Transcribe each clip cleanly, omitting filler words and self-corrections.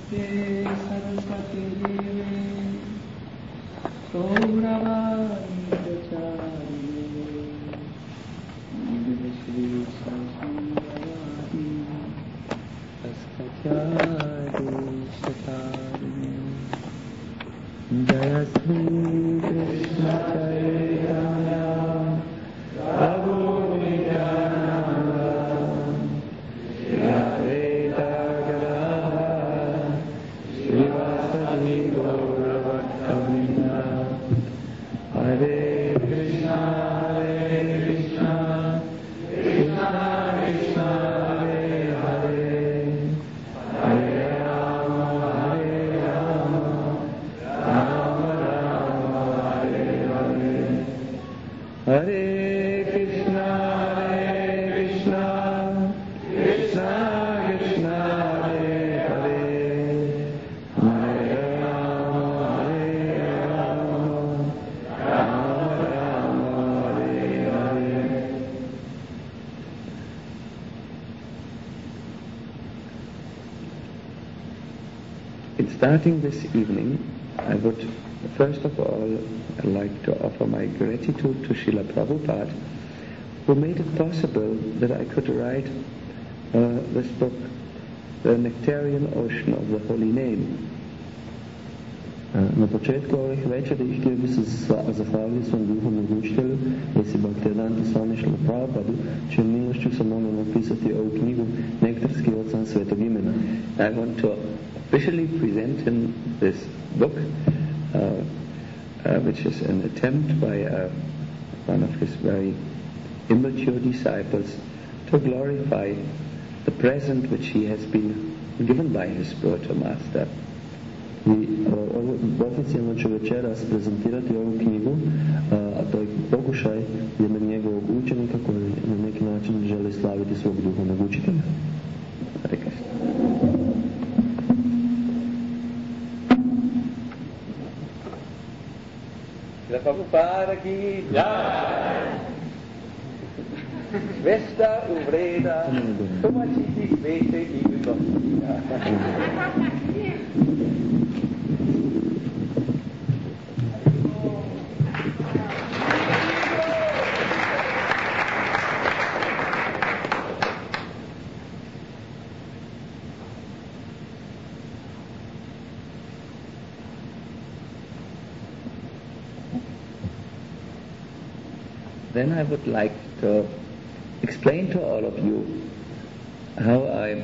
Saraswati Deve Gauravani Pracharine Shri Saraswati Askatyadi Shatarine Jaya Sri Krishna Chaitanya Prabhu Nityananda Shri Advaita Gadadhara Srivasadi Gauravaktamina Hare Krishna Krishna Krishna Hare Hare Hare Rama Rama Rama Hare Hare Hare Krishna Krishna Krishna Krishna Hare Hare Hare Rama Rama Rama Hare Hare. In starting this evening, I would first of all like to offer my gratitude to Srila Prabhupada, who made it possible that I could write this book, The Nectarian Ocean of the Holy Name. Na početku ovih večeri htio bi se zahvaliti svom duhovnom učitelju, Jesi Bhaktivedanta Swami Srila Prabhupadu, čijom milošću sam mogao napisati ovu knjigu Nektarski ocean svetog imena. I want to officially present him this book, which is an attempt by one of his very immature disciples to glorify the present which he has been given by his spiritual master. I oficijalno ću večeras prezentirati ovu knjigu, a to je pokušaj jednog njegovog učenika koji na neki način želi slaviti svog duhovnog učitelja. Srila Prabhupada ki jai. Svesta uvreda, tumachiti svete i vibhavya. Then I would like to explain to all of you how I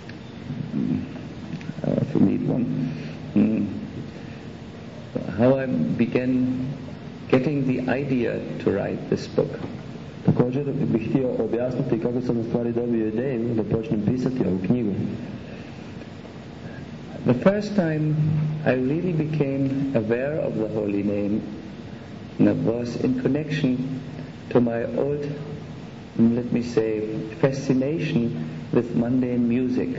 began getting the idea to write this book. Također bih htio objasniti kako sam u stvari dobio ideju da počnem pisati ovu knjigu. The first time I really became aware of the holy name was in connection to my old, let me say, fascination with mundane music.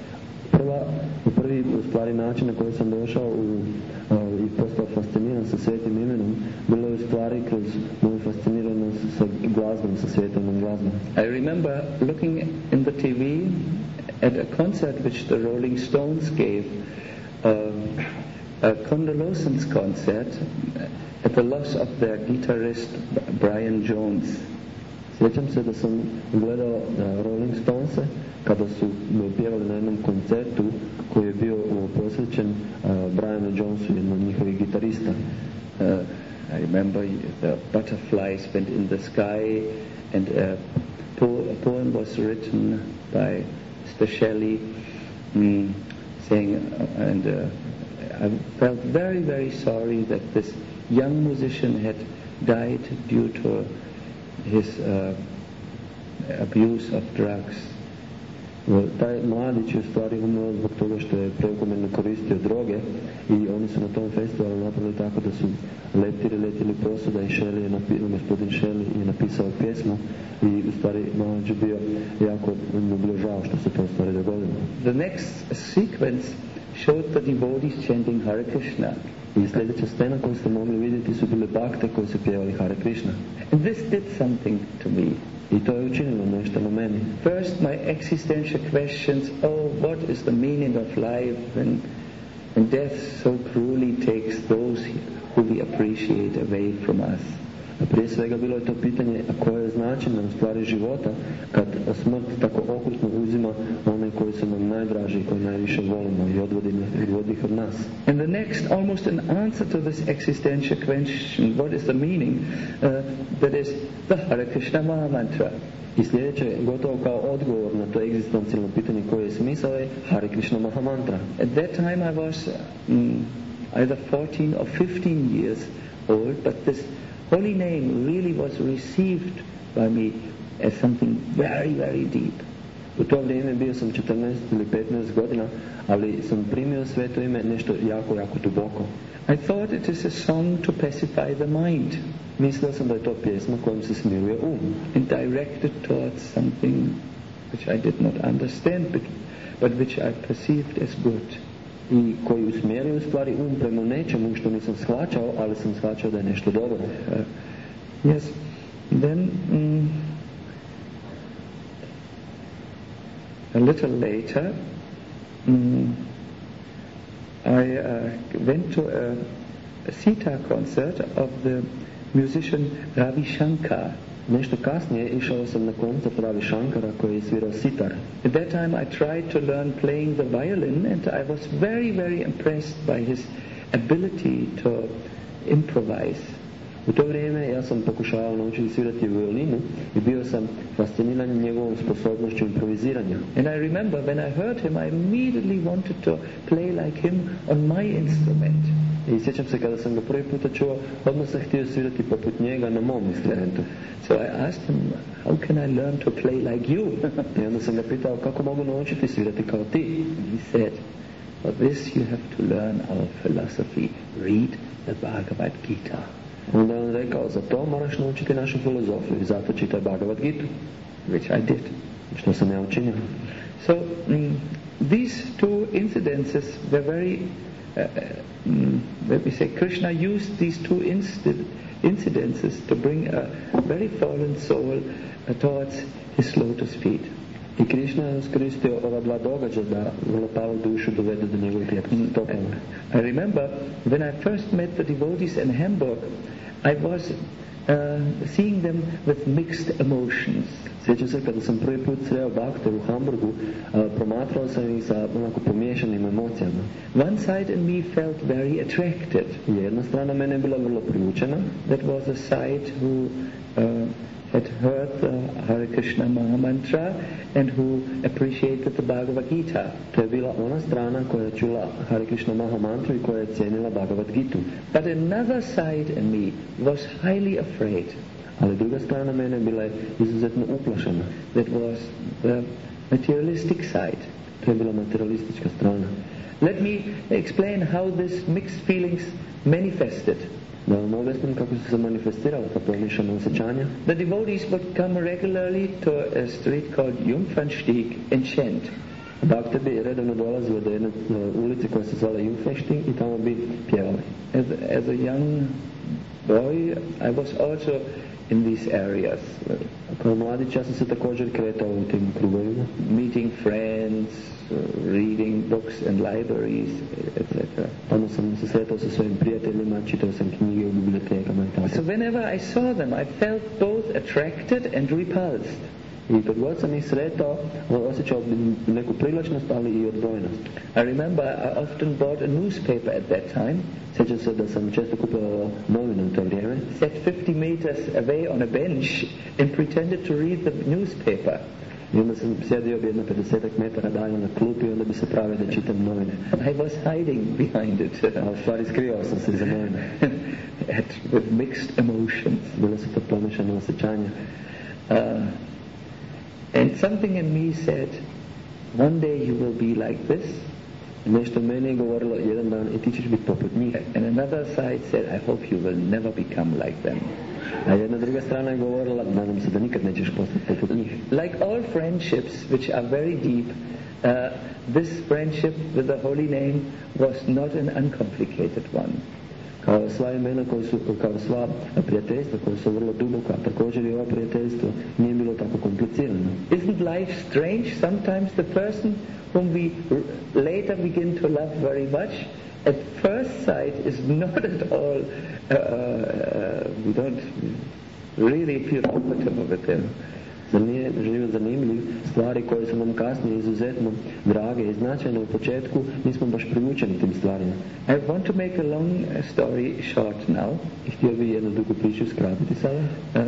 Prvi u stvari način na koji sam došao i postao fasciniran sa svetim imenom bilo je u stvari kroz moju fasciniranost sa glazbom, sa svetovnom glazbom. I remember looking in the TV at a concert which the Rolling Stones gave, a condolences concert at the loss of their guitarist Brian Jones. Sjećam se da sam gledao Rolling Stonese kada su pjevali na jednom koncertu koji je bio posvećen Brianu Jonesu, jednom od njihovih gitarista. I remember the butterflies went in the sky, and a poem was written by Mr. Shelley, saying, and I felt very, very sorry that this young musician had died due to his abuse of drugs. Taj mladić je u stvari umro zbog toga što je prekomjerno koristio droge i oni su na tom festivalu napravili tako da su letili posuda i gospodin Shelley je napisao pjesmu i u stvari mladić je bio jako mu bilo žao što se to u stvari dogodilo. The next sequence showed the devotees chanting Hare Krishna. I sljedeća scena koju ste mogli vidjeti su bile bakte koje su pjevali Hare Krishna. And this did something to me. I to je učinilo nešto na meni. First, my existential questions, what is the meaning of life when death so cruelly takes those who we appreciate away from us. A prije svega bilo je to pitanje, a koje je značenje u stvari života kad smrt tako okrutno uzima one koji su nam najdraži, koji najviše volimo i odvodi ih od nas. And the next, almost an answer to this existential question, what is the meaning, that is the Hare Krishna Maha Mantra. I sljedeće, gotovo kao odgovor na to egzistencijalno pitanje koje je smisao je Hare Krishna Maha Mantra. At that time I was either 14 or 15 years old, but this holy name really was received by me as something very, very deep. U to vrijeme bio sam 14 ili 15 godina, ali sam primio sveto ime nešto jako, jako duboko. I thought it is a song to pacify the mind. Mislio sam da je to pjesma kojom se smiruje and directed towards something which I did not understand, but which I perceived as good. I koji usmjerio u stvari prema nečemu što nisam shvaćao, ali sam shvaćao da je nešto dobro. Yes. Then a little later I went to a sitar concert of the musician Ravi Shankar. Nešto kasnije išao sam na koncert Ravi Shankara koji je svirao sitar. At that time I tried to learn playing the violin and I was very, very impressed by his ability to improvise. U to vrijeme ja sam pokušavao naučiti svirati violinu i bio sam fasciniran njegovom sposobnošću improviziranja. And I remember when I heard him, I immediately wanted to play like him on my instrument. I sjećam se kada sam ga prvi puta čuo, odmah sam htio svirati poput njega na mom instrumentu. So I asked him, how can I learn to play like you? I onda sam ga pitao kako mogu naučiti svirati kao ti. He said, for this you have to learn our philosophy. Read the Bhagavad Gita. Onda je on rekao, za to moraš naučiti našu filozofiju, zato čitaj Bhagavad Gitu. Which I did. Što sam ja učinio. So these two incidences were very let me say, Krishna used these two incidences to bring a very fallen soul towards his lotus feet. I Krishna je iskoristio ova dva događaja da vrlo palu dušu dovede do njegovih stopala. I remember when I first met the devotees in Hamburg, I was seeing them with mixed emotions. Sjećam se kada sam prvi put sreo bakte u Hamburgu, promatrao sam ih sa onako pomiješanim emocijama. One side in me felt very attracted. Jedna strana mene je bila vrlo privučena. That was a side who had heard the Hare Krishna Maha Mantra and who appreciated the Bhagavad Gita. To je bila ona strana koja je čula Hare Krishna Maha Mantru i koja je cijenila Bhagavad Gitu. But another side in me was highly afraid. Ali druga strana mene bila je izuzetno uplašena. That was the materialistic side. To je bila materialistička strana. Let me explain how these mixed feelings manifested. Da vam objasnim kako su se manifestirala ta pomiješana osjećanja. The devotees would come regularly to a street called Jungfernstieg and chant. Bakte bi redovno dolazili do jedne ulice koja se zvala Jungfernstieg i tamo bi pjevali. As a young boy, I was also in these areas. Kao mladić ja sam se također kretao u tim krugovima. Meeting friends, reading books and libraries, etc. Tamo sam se sretao sa svojim prijateljima, čitao sam knjige u bibliotekama i tako. So whenever I saw them, I felt both attracted and repulsed. I kad god sam ih sretao, osjećao neku privlačnost, ali i odbojnost. I remember I often bought a newspaper at that time. Sjećam se da sam često kupio novine u to vrijeme. Sat 50 meters away on a bench and pretended to read the newspaper. I onda sam sjedio jedno 50 metara dalje na klupi i onda bi se pravio da čitam novine. I was hiding behind it. A u stvari skrivao sam se za novine. With mixed emotions. Bile su to pomiješane osjećanja. And something in me said, one day you will be like this. Nešto meni je govorilo, jedan dan i ti ćeš biti poput njih. And another side said, I hope you will never become like them. A jedna druga strana je govorila, nadam se da nikad nećeš postati poput njih. Like all friendships which are very deep, this friendship with the holy name was not an uncomplicated one. Kao sva imena kao sva prijateljstva koja su vrlo duboka, također i ovo prijateljstvo nije bilo tako komplicirano. Isn't life strange? Sometimes the person whom we later begin to love very much, at first sight is not at all, we don't really feel comfortable with him. Zar nije život zanimljiv? Stvari koje su nam kasnije izuzetno drage i značajne u početku, nismo baš privučeni tim stvarima. I want to make a long story short now. I htio bih jednu dugu priču skratiti sada.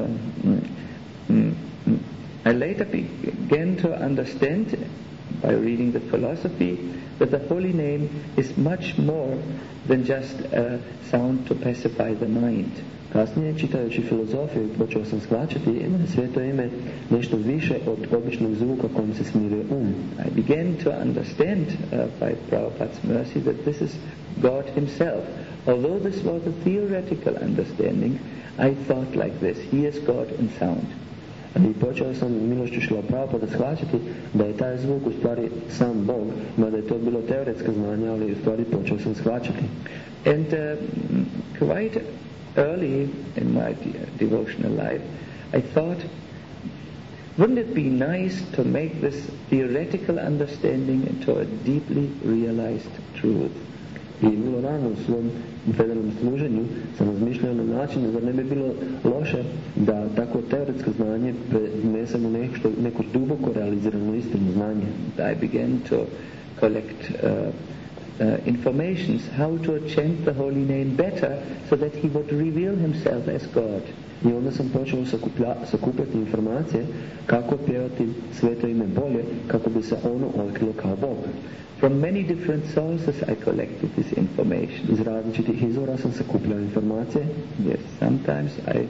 I later began to understand, by reading the philosophy, that the holy name is much more than just a sound to pacify the mind. Kasnije, čitajući filozofiju, počeo sam shvaćati da je sveto ime nešto više od običnog zvuka kojim se smiruje I began to understand by Prabhupada's mercy that this is God himself. Although this was a theoretical understanding, I thought like this: He is God in sound. I počeo sam milošću Šrila Prabhupada shvaćati da je taj zvuk u stvari sam Bog, mada je to bilo teoretsko znanje, ali u stvari počeo sam shvaćati. And quite early in my devotional life, I thought, wouldn't it be nice to make this theoretical understanding into a deeply realized truth? I bilo rano u svom federalnom služenju sam razmišljao na način da ne bi bilo loše da tako teoretsko znanje prenesemo neko duboko realizirano istinu znanje. I began to collect informations how to chant the holy name better so that he would reveal himself as God. I onda sam počeo sakupljati informacije kako pjevati sveto ime bolje, kako bi se ono otkrilo kao Bog. From many different sources I collected this information. Iz različitih izvora sam sakupljao informacije. Yes, sometimes I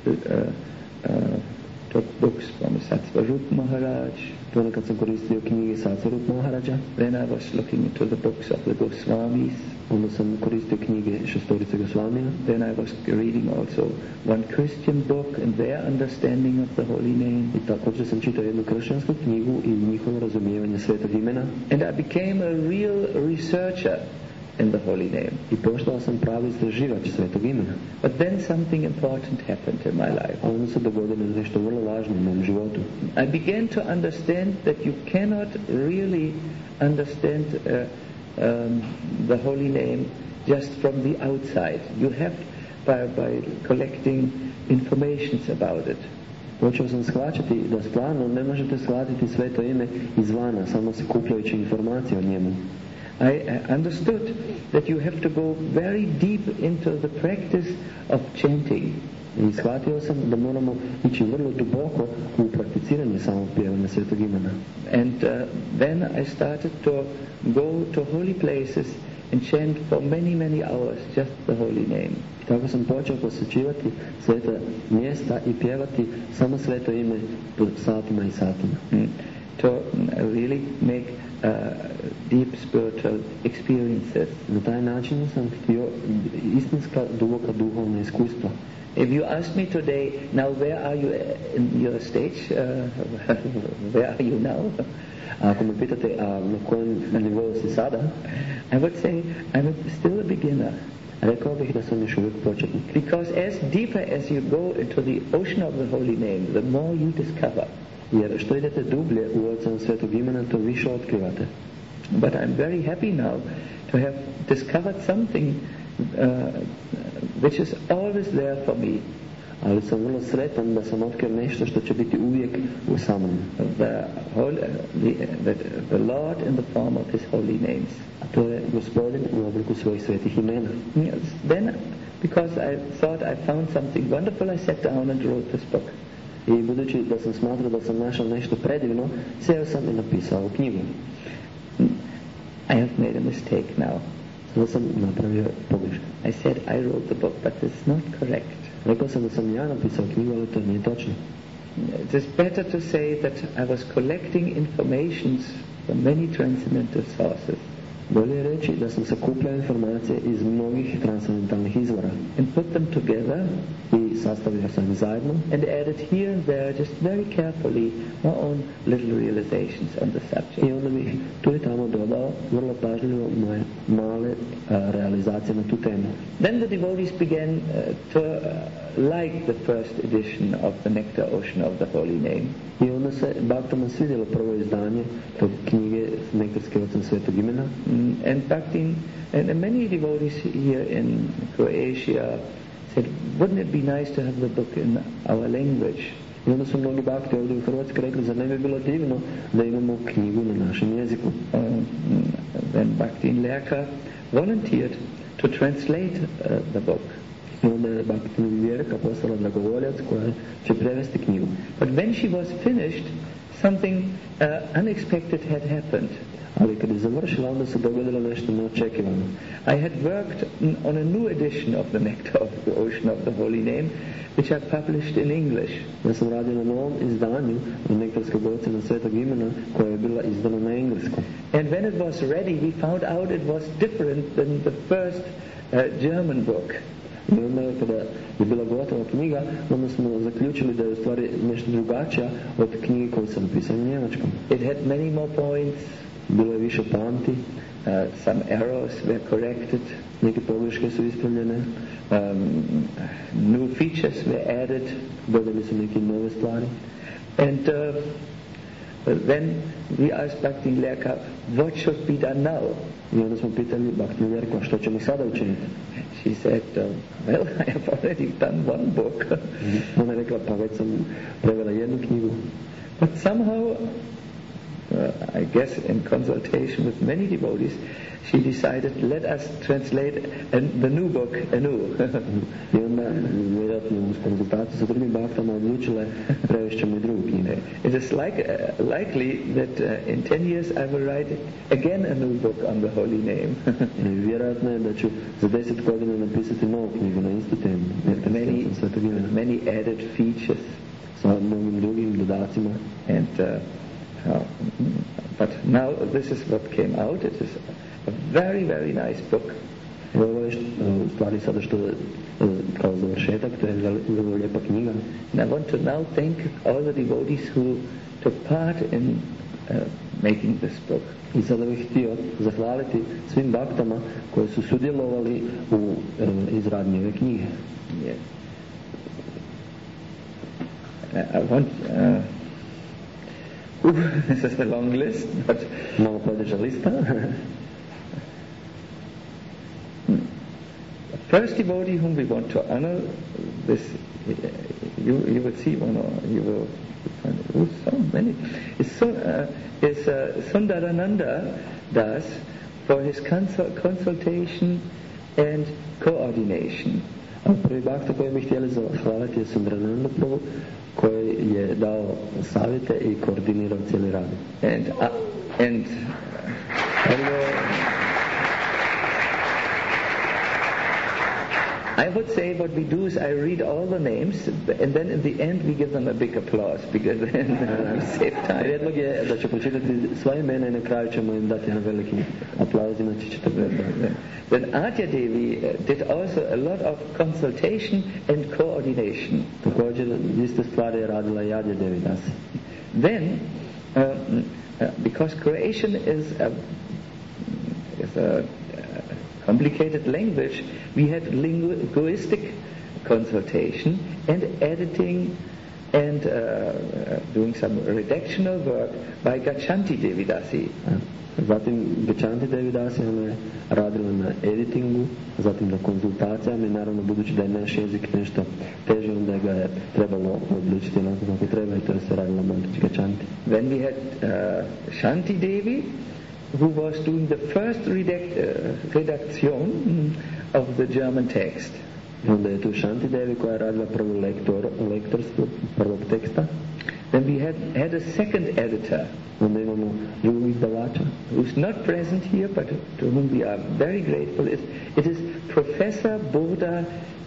took books from Satsvarup Maharaj. Ponekad sam koristio knjige Satsvarup Maharaja. Then I was looking into the books of the Goswamis. Onda sam koristio knjige šestorice Gosvamija. Then I was reading also one Christian book and their understanding of the holy name. I također sam čitao jednu kršćansku knjigu i njihovo razumijevanje svetog imena. And I became a real researcher in the holy name. I postao sam pravi istraživač svetog imena. But then something important happened in my life. A onda se dogodilo nešto vrlo važno u mom životu. I began to understand that you cannot really understand the holy name just from the outside. You have by collecting informations about it. Počeo sam shvaćati da stvarno ne možete shvatiti sveto ime izvana, samo sakupljajući informacije o njemu. I understood that you have to go very deep into the practice of chanting. I shvatio sam da moramo ići vrlo duboko u prakticiranje samog pjevanja svetog imena. And then I started to go to holy places and chant for many hours just the holy name. I tako sam počeo posjećivati sveta mjesta i pjevati samo sveto ime po satima i satima. To really make deep spiritual experiences. Na taj način sam htio istinska duboka duhovna iskustva. If you ask me today, now where are you in your stage? Where are you now? Ako me pitate, na kojem nivou si sada? I would say I'm still a beginner. Rekao bih da sam još uvijek početnik. Because as deeper as you go into the ocean of the holy name, the more you discover. Jer što idete dublje u ocean svetog imena, to više otkrivate. But I'm very happy now to have discovered something which is always there for me. Ali sam vrlo sretan da sam otkrio nešto što će biti uvijek u samom. The Lord in the form of His holy names. A to je Gospodin u obliku svojih svetih imena. Yes. Then, because I thought I found something wonderful, I sat down and wrote this book. I budući da sam smatrao da sam našao nešto predivno, sjeo sam i napisao knjigu. I have made a mistake now. Sada sam napravio pogrešku. I said I wrote the book, but it's not correct. Rekao sam da sam ja napisao knjigu, ali to nije točno. It is better to say that I was collecting informations from many transcendental sources. Bolje je reći da sam sakupljao informacije iz mnogih transcendentalnih izvora and put them together i sastavio sam ih zajedno and added here and there, just very carefully, my own little realizations on the subject. i onda bih tu i tamo dodao vrlo pažljivo moje male realizacije na tu temu. Then the devotees began to like the first edition of the Nectar Ocean of the Holy Name. I onda se Bhaktama svidjelo prvo izdanje tog knjige Nektarski ocean svetog imena. And Bhaktin, and many devotees here in Croatia said, wouldn't it be nice to have the book in our language? I onda su mnogi bakti ovdje u Hrvatskoj rekli, zar ne bi bilo divno da imamo knjigu na našem jeziku. Then Bhaktin Lerka volunteered to translate the book. I onda je Bhaktin Lerka postala dragovoljac koja će prevesti knjigu. But when she was finished, something unexpected had happened. Ali kad je završila, onda se dogodilo nešto neočekivano. I had worked on a new edition of the Nectar of the Ocean of the Holy Name, which I published in English. Ja sam radio na novom izdanju Nektarskog oceana svetog imena koje je bila izdana na engleskom. And when it was ready, we found out it was different than the first German book. I onda kada je bila gotova knjiga, onda smo zaključili da je u stvari nešto drugačija od knjige koju sam napisao na njemačkom. It had many more points. Bilo je više poanti. Some errors were corrected. Neke pogreške su ispravljene. New features were added. Dodali su neke nove stvari. And then we asked Bhaktin Lerka, what should be done now? I onda smo pitali Bhaktin Lerku, što ćemo sada učiniti? She said, well, I have already done one book. Ona je rekla, pa već sam prevela jednu knjigu. But somehow, I guess in consultation with many devotees, she decided, let us translate the new book anew. I onda, vjerojatno uz konzultaciju sa drugim baktama, odlučile prevešćemo i drugu knjigu. It is likely that in 10 years I will write again a new book on the holy name. Vjerojatno je da ću za 10 godina napisati novu knjigu na istu temu. Many added features. Sa mnogim drugim dodacima. And but now this is what came out. It is a very, very nice book. Ovo je u stvari sada što kao završetak, to je vrlo lijepa knjiga. And I want to now thank all the devotees who took part in making this book. I sada bih htio zahvaliti svim baktama koji su sudjelovali u izradnji ove knjige. Yes. I want this is a long list, but malo podeža lista. The first devotee whom we want to honor, this you will see one, or you will find so many, is Sundarananda Das for his consultation and coordination. Prvi bakta koji bi htjeli zahvaliti je Sundarananda Prabhu, koji je dao savjete i koordinirao cijeli rad. And I would say what we do is I read all the names and then in the end we give them a big applause because then we save time. Prijedlog je da ću pročitati sva imena i na kraju ćemo im dati jedan veliki aplauz, inače ćete gledati. Then Adya Devi did also a lot of consultation and coordination. Također iste stvari je radila i Adya Devi Das. Then, because Croatian is a complicated language, we had linguistic consultation and editing and doing some redactional work by Gachanti Devidasi. Zatim Gachanti Devidasi je radila na editingu, zatim na konzultacijama i naravno budući da je naš jezik nešto teže, onda ga je trebalo odlučiti onako kako treba i to je se radila Mantić Gachanti. Then we had Shanti Devi, who was doing the first redaction of the German text. Onda je tu Shanti Devi koja je radila prvo lektorstvo prvog teksta. Then we had a second editor. Onda imamo drugog izdavača. Who's not present here, but to whom we are very grateful. It is Professor Boda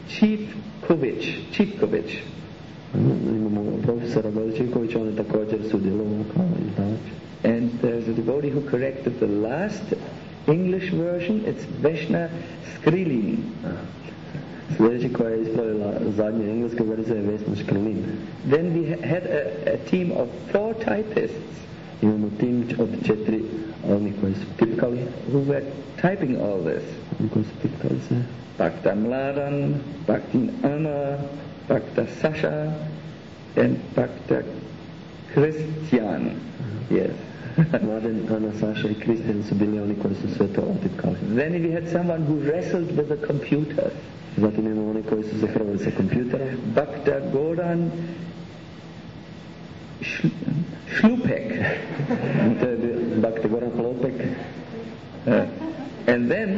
Čipković. Imamo profesora Boda, on je također sudjelovao kao izdavač. And there's a devotee who corrected the last English version, it's Vesna Skrilin. Sljedeći koja je ispravila zadnja engleska verzija je Vesna Skrilin. Then we had a team of 4 typists. Imamo tim od 4 onih koji su tipkali. Who were typing all this. Koji su tipkali se. Bhakta Mladen, Bhaktin Anna, Bhakta Sasha, and Bhakta Christian. Yes. Mladen, Anna, Sasha i Christian su bili oni koji su sve to otipkali. Then we had someone who wrestled with the computer. Zatim imamo oni koji su se hrvali sa kompjuterom. Bhakta Goran Šlupek. To je Bhakta Goran Šlupek. And then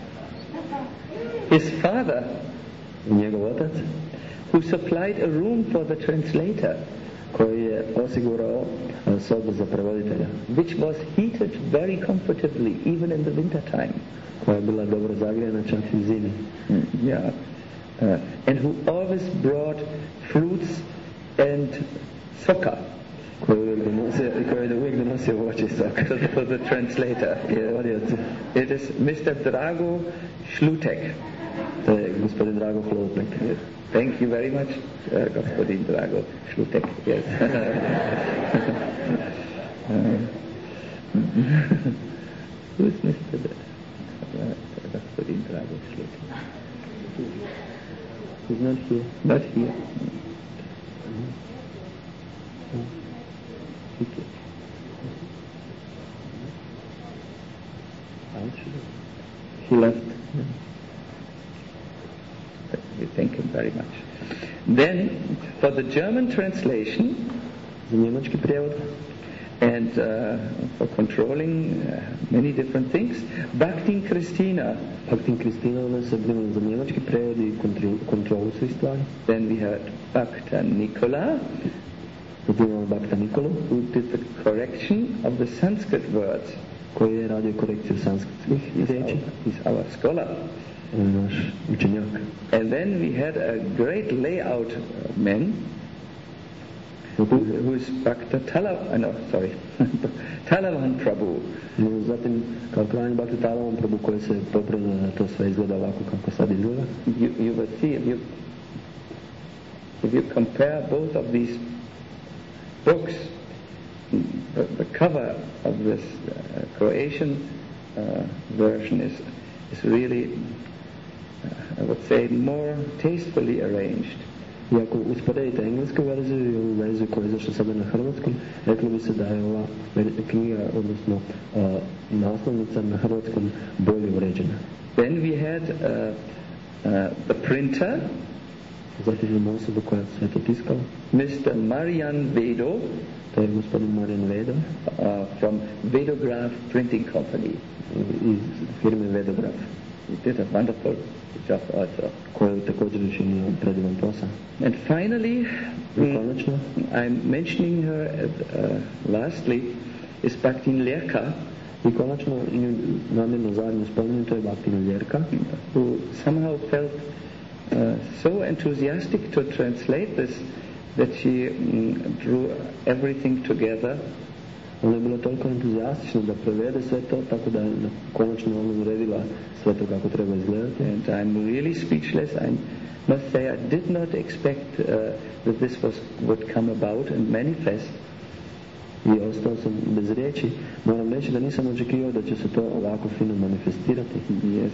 his father, njegov otac, who supplied a room for the translator, koji je osigurao sobu za prevoditelja, which was heated very comfortably even in the winter time, koja je bila dobro zagrijana čak i zimi. Yeah. And who always brought fruits and soka, koji je uvijek donosio voće i sok for the translator. It is Mr. Drago Šlutek. To je gospodin Drago Šlutek. Yes. Thank you very much, gospodin Drago Šlutek. Yes. Who is Mr. Gospodin Drago Šlutek? He's not here. Not here. He left. We thank him very much. Then, for the German translation, njemački prijevod, and for controlling many different things, Bhaktin Christina. Bhaktin Christina, ona se brinula za njemački prijevod i kontrolu svih stvari. Then we had Bhakta Nikola, Bhakta Nikolu, who did the correction of the Sanskrit words. Koji je radio korekciju sanskritskih riječi. He's our scholar. Naš učenjak. And then we had a great layout man, who is Bhakta Talavan Prabhu. Zatim, kao krajnji Bhakta Talavan Prabhu koji se popravio da to sve izgleda ovako kako sad izgleda. You will see, if you compare both of these books, the cover of this Croatian version is really, I would say, more tastefully arranged. I ako usporedite englesku verziju i ovu verziju koja je izašla sada na hrvatskom, rekli bi se da je ova knjiga, odnosno naslovnica na hrvatskom bolje uređena. Then we had the printer, zatim imamo osobu koja sve to tiskala, Mr. Marian Vedo, to je gospodin Marian Vedo, from Vedograph Printing Company, iz firme Vedograph. He did a wonderful job also. Koji je također učinio predivan posao. And finally, konačno, I'm mentioning her lastly, is Bhaktin Lerka. I konačno, namjerno zajedno spomenuo, to je Bhaktin Lerka, who somehow felt so enthusiastic to translate this that she drew everything together. Ona je bila toliko entuzijastična da prevede sve to, tako da je konačno ona uredila sve to kako treba izgledati. And I'm really speechless. I must say I did not expect that this would come about and manifest. I ostao sam bez riječi. Moram reći da nisam očekivao da će se to ovako fino manifestirati. Yes.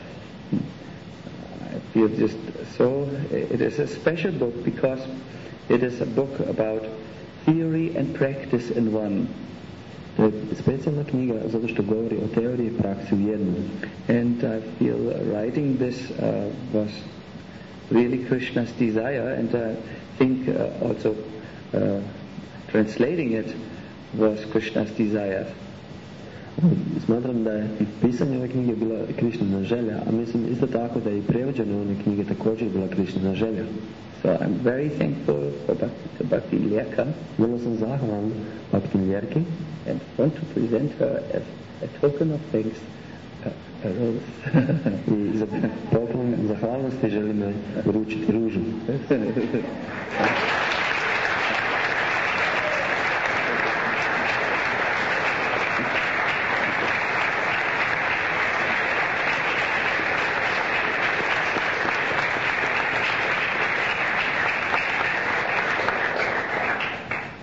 I feel just so, it is a special book because it is a book about theory and practice in one. To je specijalna knjiga zato što govori o teoriji i praksi u jednom. And I feel writing this was really Krishna's desire, and I think also translating it was Krishna's desire. Smatram da je pisanje ove knjige bila Krishnina želja, a mislim isto tako da je i prevođenje ove knjige također bila Krishnina želja. So I'm very thankful for Bhaktin Lerka. Vrlo sam zahvalan Bhaktin Lerki and want to present her as a token of thanks, a rose. I za poklon zahvalnosti želim joj uručiti ružu.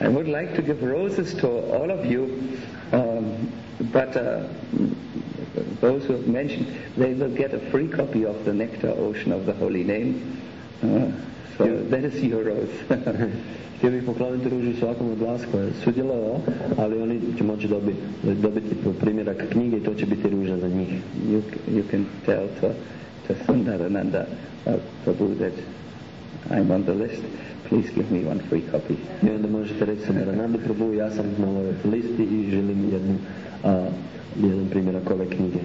I would like to give roses to all of you, but those who have mentioned, they will get a free copy of the Nectar Ocean of the Holy Name. So that is your rose. Htio bih pokloniti ružu svakom od vas koji je sudjelovao, ali oni će moći dobiti primjerak knjige i to će biti ruža za njih. You can tell to Sundarananda Prabhu that I'm on the list. Please give me one free copy. I onda možete reći Sundarananda Prabhu, ja sam na ovoj listi i želim jedan primjerak ove knjige.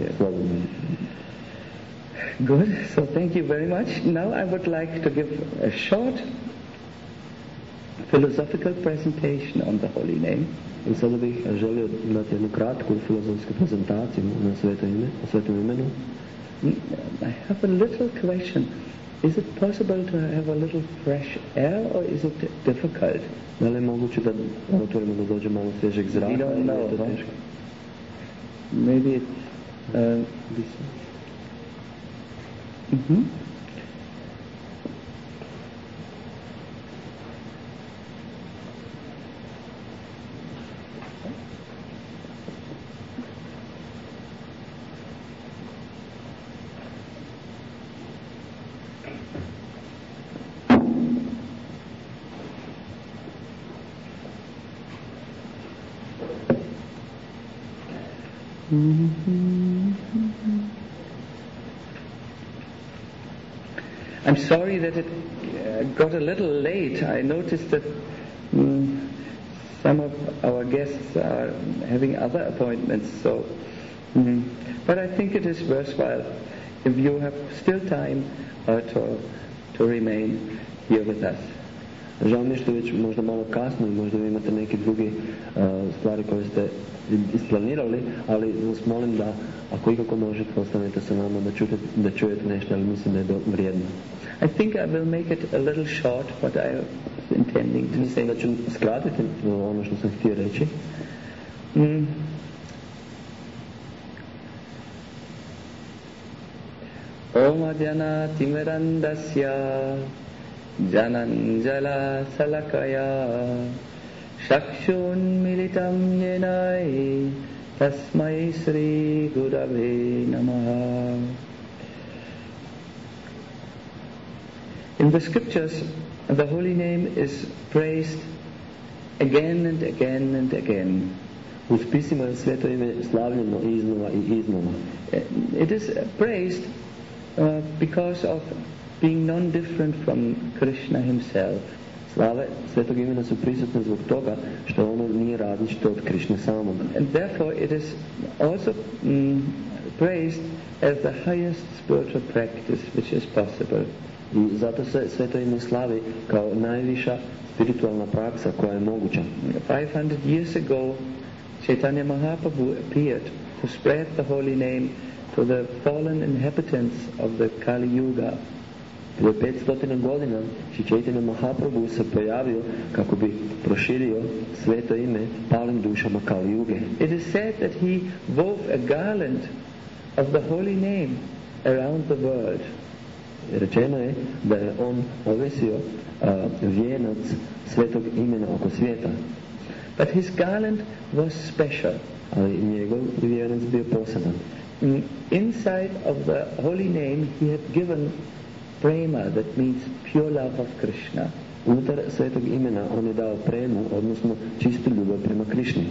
Good. So thank you very much. Now I would like to give a short philosophical presentation on the Holy Name. I sada bih želio dati jednu kratku filozofsku prezentaciju na svetom imenu. I have a little question. Is it possible to have a little fresh air, or is it difficult? Da li je moguće da otvorimo da dođe malo svježeg zraka? We don't know. Maybe it's this one. Mm-hmm. I'm sorry that it got a little late. I noticed that some of our guests are having other appointments, so but I think it is worthwhile if you have still time to remain here with us. Žao mi je što već možda malo kasno i možda vi imate neke druge stvari koje ste isplanirali, ali vas molim da ako ikako možete ostanete sa nama da čujete nešto, ali mislim da je vrijedno. I think I will make it a little short what I was intending to say. Mislim da ću skratiti ono što sam htio reći. Om Adhyana Timirandasya Jananjala Salakaya Shakshun Militam Yenai Tasmai Sri Gurave Namaha. In the scriptures, the holy name is praised again and again and again. U spisima je sveto ime slavljeno iznova i iznova. It is praised because of being non-different from Krishna himself. Slave svetog imena su prisutne zbog toga što ono nije različito od Krišne samog. And therefore it is also praised as the highest spiritual practice which is possible. I zato se sveto ime slavi kao najviša spiritualna praksa koja je moguća. 500 years ago, Chaitanya Mahaprabhu appeared to spread the holy name to the fallen inhabitants of the Kali Yuga. Prije 500 godina Chaitanya Mahaprabhu se pojavio kako bi proširio sveto ime palim dušama Kali Yuge. It is said that he wove a garland of the holy name around the world. Rečeno je da je on ovesio vijenac svetog imena oko svijeta. But his garland was special. Ali njegov vijenac bio poseban. Inside of the holy name he had given prema, that means pure love of Krishna. Unutar svetog imena on je dao premu, odnosno čistu ljubav prema Krišni.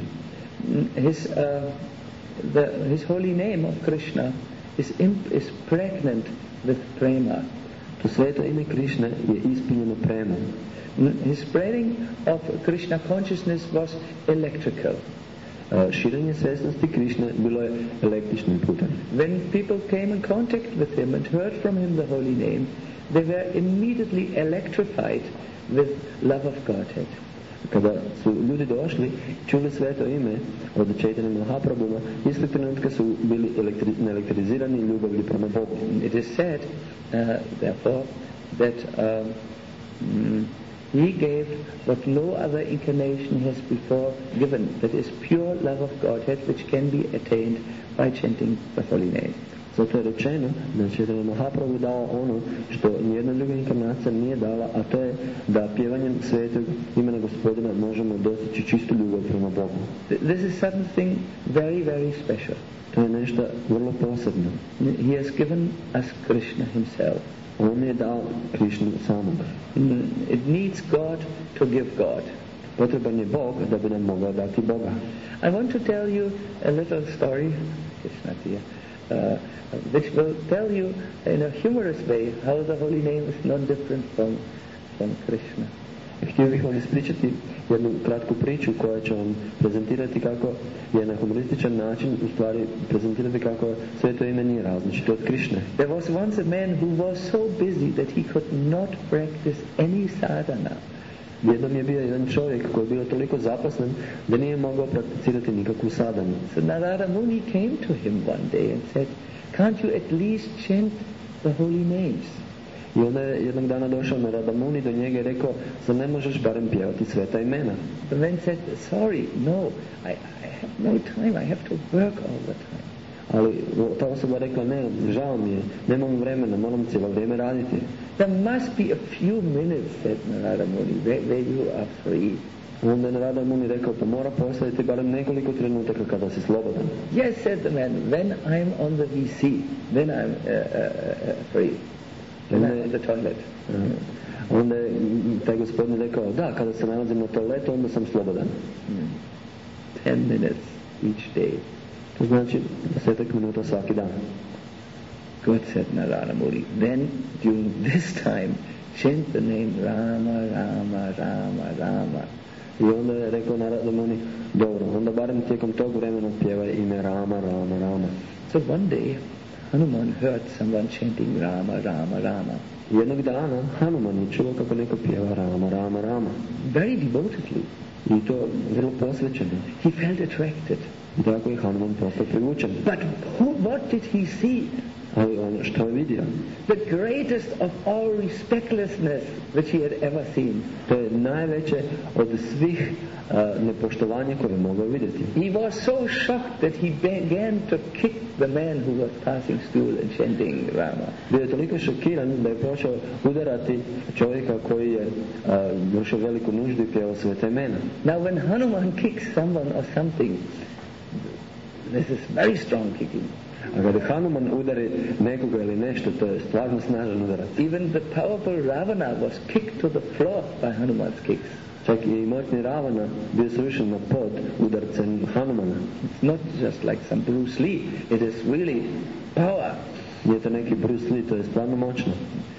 His holy name of Krishna is pregnant with prema. To sveto ime Krišne je ispunjeno premom. His spreading of Krishna consciousness was electrical. Širenje svjesnosti Krišne bilo je električnim putem. When people came in contact with him and heard from him the holy name, they were immediately electrified with love of Godhead. Kada su ljudi došli, čuli sveto ime od Chaitanya Mahaprabhuva, istog trenutka su bili elektrizirani ljubavlju prema Bogu. It is said, therefore, that he gave what no other incarnation has before given, that is pure love of Godhead, which can be attained by chanting the holy name. Zato je rečeno, znači da je Mahaprabhu dao ono što nijedna druga inkarnacija nije dala, a to je da pjevanjem svetog imena Gospodina možemo dostići čistu ljubav prema Bogu. This is something very, very special. To je nešto vrlo posebno. He has given us Krishna himself. On je dao Krišnu samog. It needs God to give God. Potreban je Bog da bi nam mogao dati Boga. I want to tell you a little story, Krishna dear, which will tell you in a humorous way how the holy name is not different from Krishna. Htio bih vam ispričati jednu kratku priču koja će vam prezentirati kako je na humorističan način u stvari prezentirati kako sveto ime nije različito od Krišne. There was once a man who was so busy that he could not practice any sadhana. Jednom je bio jedan čovjek koji je bio toliko zaposlen da nije mogao prakticirati nikakvu sadhanu. So Narada Muni came to him one day and said, can't you at least chant the holy names? I onda je jednog dana došao Narada Muni do njega i rekao, zar ne možeš barem pjevati sveta imena? The man said, sorry, no, I have no time, I have to work all the time. Ali ta osoba rekla, ne, žao mi je, nemam vremena, moram cijelo vrijeme raditi. There must be a few minutes, said Narada Muni, where you are free. Onda je Narada Muni rekao, pa mora postaviti barem nekoliko trenutaka kada si slobodan. Yes, said the man, when I'm on the WC, then I'm free. When I'm on the toilet. Onda je taj gospodin rekao, da, kada se nalazim na toaletu, onda sam slobodan. 10 minutes each day. To znači 10 minuta svaki dan. God said Narada Muni, then during this time, chant the name Rama, Rama, Rama, Rama. I onda je rekao Narada Muni, dobro, onda barem tijekom tog vremena pjevaj ime Rama, Rama, Rama. So one day, Hanuman heard someone chanting Rama, Rama, Rama. Jednog dana Hanuman je čuo kako neko pjeva Rama, Rama, Rama. Very devotedly. I to vrlo posvećeno. He felt attracted. I tako je Hanuman postao privučen. But what did he see? Ali ono što je vidio? The greatest of all respectlessness which he had ever seen. To je najveće od svih nepoštovanja koje je mogao vidjeti. He was so shocked that he began to kick the man who was passing stool and chanting Rama. Bio je toliko šokiran da je počeo udarati čovjeka koji je vršio veliku nuždu i pjevao sveta imena. Now when Hanuman kicks someone or something, this is very strong kicking. A kada Hanuman udari nekoga ili nešto, to je stvarno snažan udarac. Even the powerful Ravana was kicked to the floor by Hanuman's kicks. Čak i moćni Ravana bio srušen na pod udarcem Hanumana. It's not just like some Bruce Lee. It is really power. Nije to neki Bruce Lee, to je stvarno moćno.